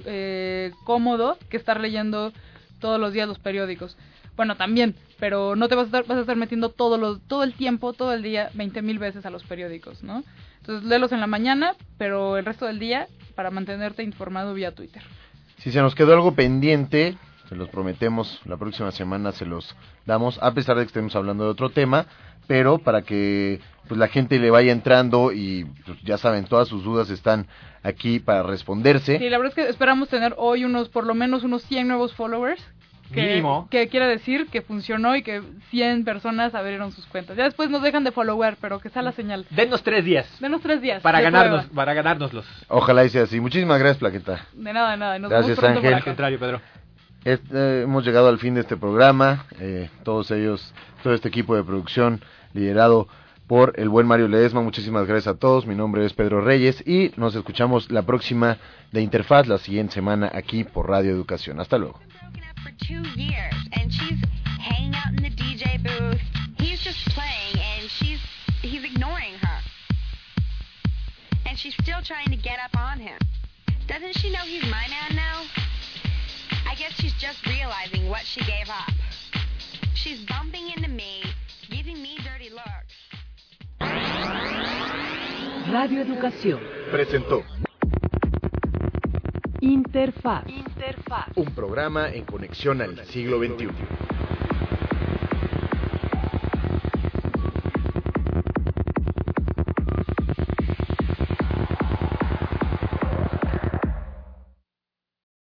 cómodo que estar leyendo todos los días los periódicos. Bueno, también, pero no te vas a estar metiendo todo el tiempo, todo el día, 20,000 veces a los periódicos, ¿no? Entonces, léelos en la mañana, pero el resto del día para mantenerte informado vía Twitter. Si se nos quedó algo pendiente, se los prometemos, la próxima semana se los damos, a pesar de que estemos hablando de otro tema, pero para que pues la gente le vaya entrando y pues, ya saben, todas sus dudas están aquí para responderse. Sí, la verdad es que esperamos tener hoy por lo menos unos 100 nuevos followers. Mínimo. Que quiere decir que funcionó y que 100 personas abrieron sus cuentas. Ya después nos dejan de follower, pero que sea la señal. Denos 3 días. Denos 3 días. Para de ganarnos, prueba. para ganárnoslos. Ojalá y sea así. Muchísimas gracias, Plaqueta. De nada. Nos Gracias, vemos pronto Ángel. por Al acá. contrario, Pedro. Hemos llegado al fin de este programa. Todos ellos, todo este equipo de producción liderado por el buen Mario Ledesma. Muchísimas gracias a todos. Mi nombre es Pedro Reyes y nos escuchamos la próxima de Interfaz la siguiente semana aquí por Radio Educación. Hasta luego. For 2 years, and she's hanging out in the DJ booth. He's just playing, and he's ignoring her. And she's still trying to get up on him. Doesn't she know he's my man now? I guess she's just realizing what she gave up. She's bumping into me, giving me dirty looks. Radio Educación Presentó Interfaz. un programa en conexión al siglo XXI.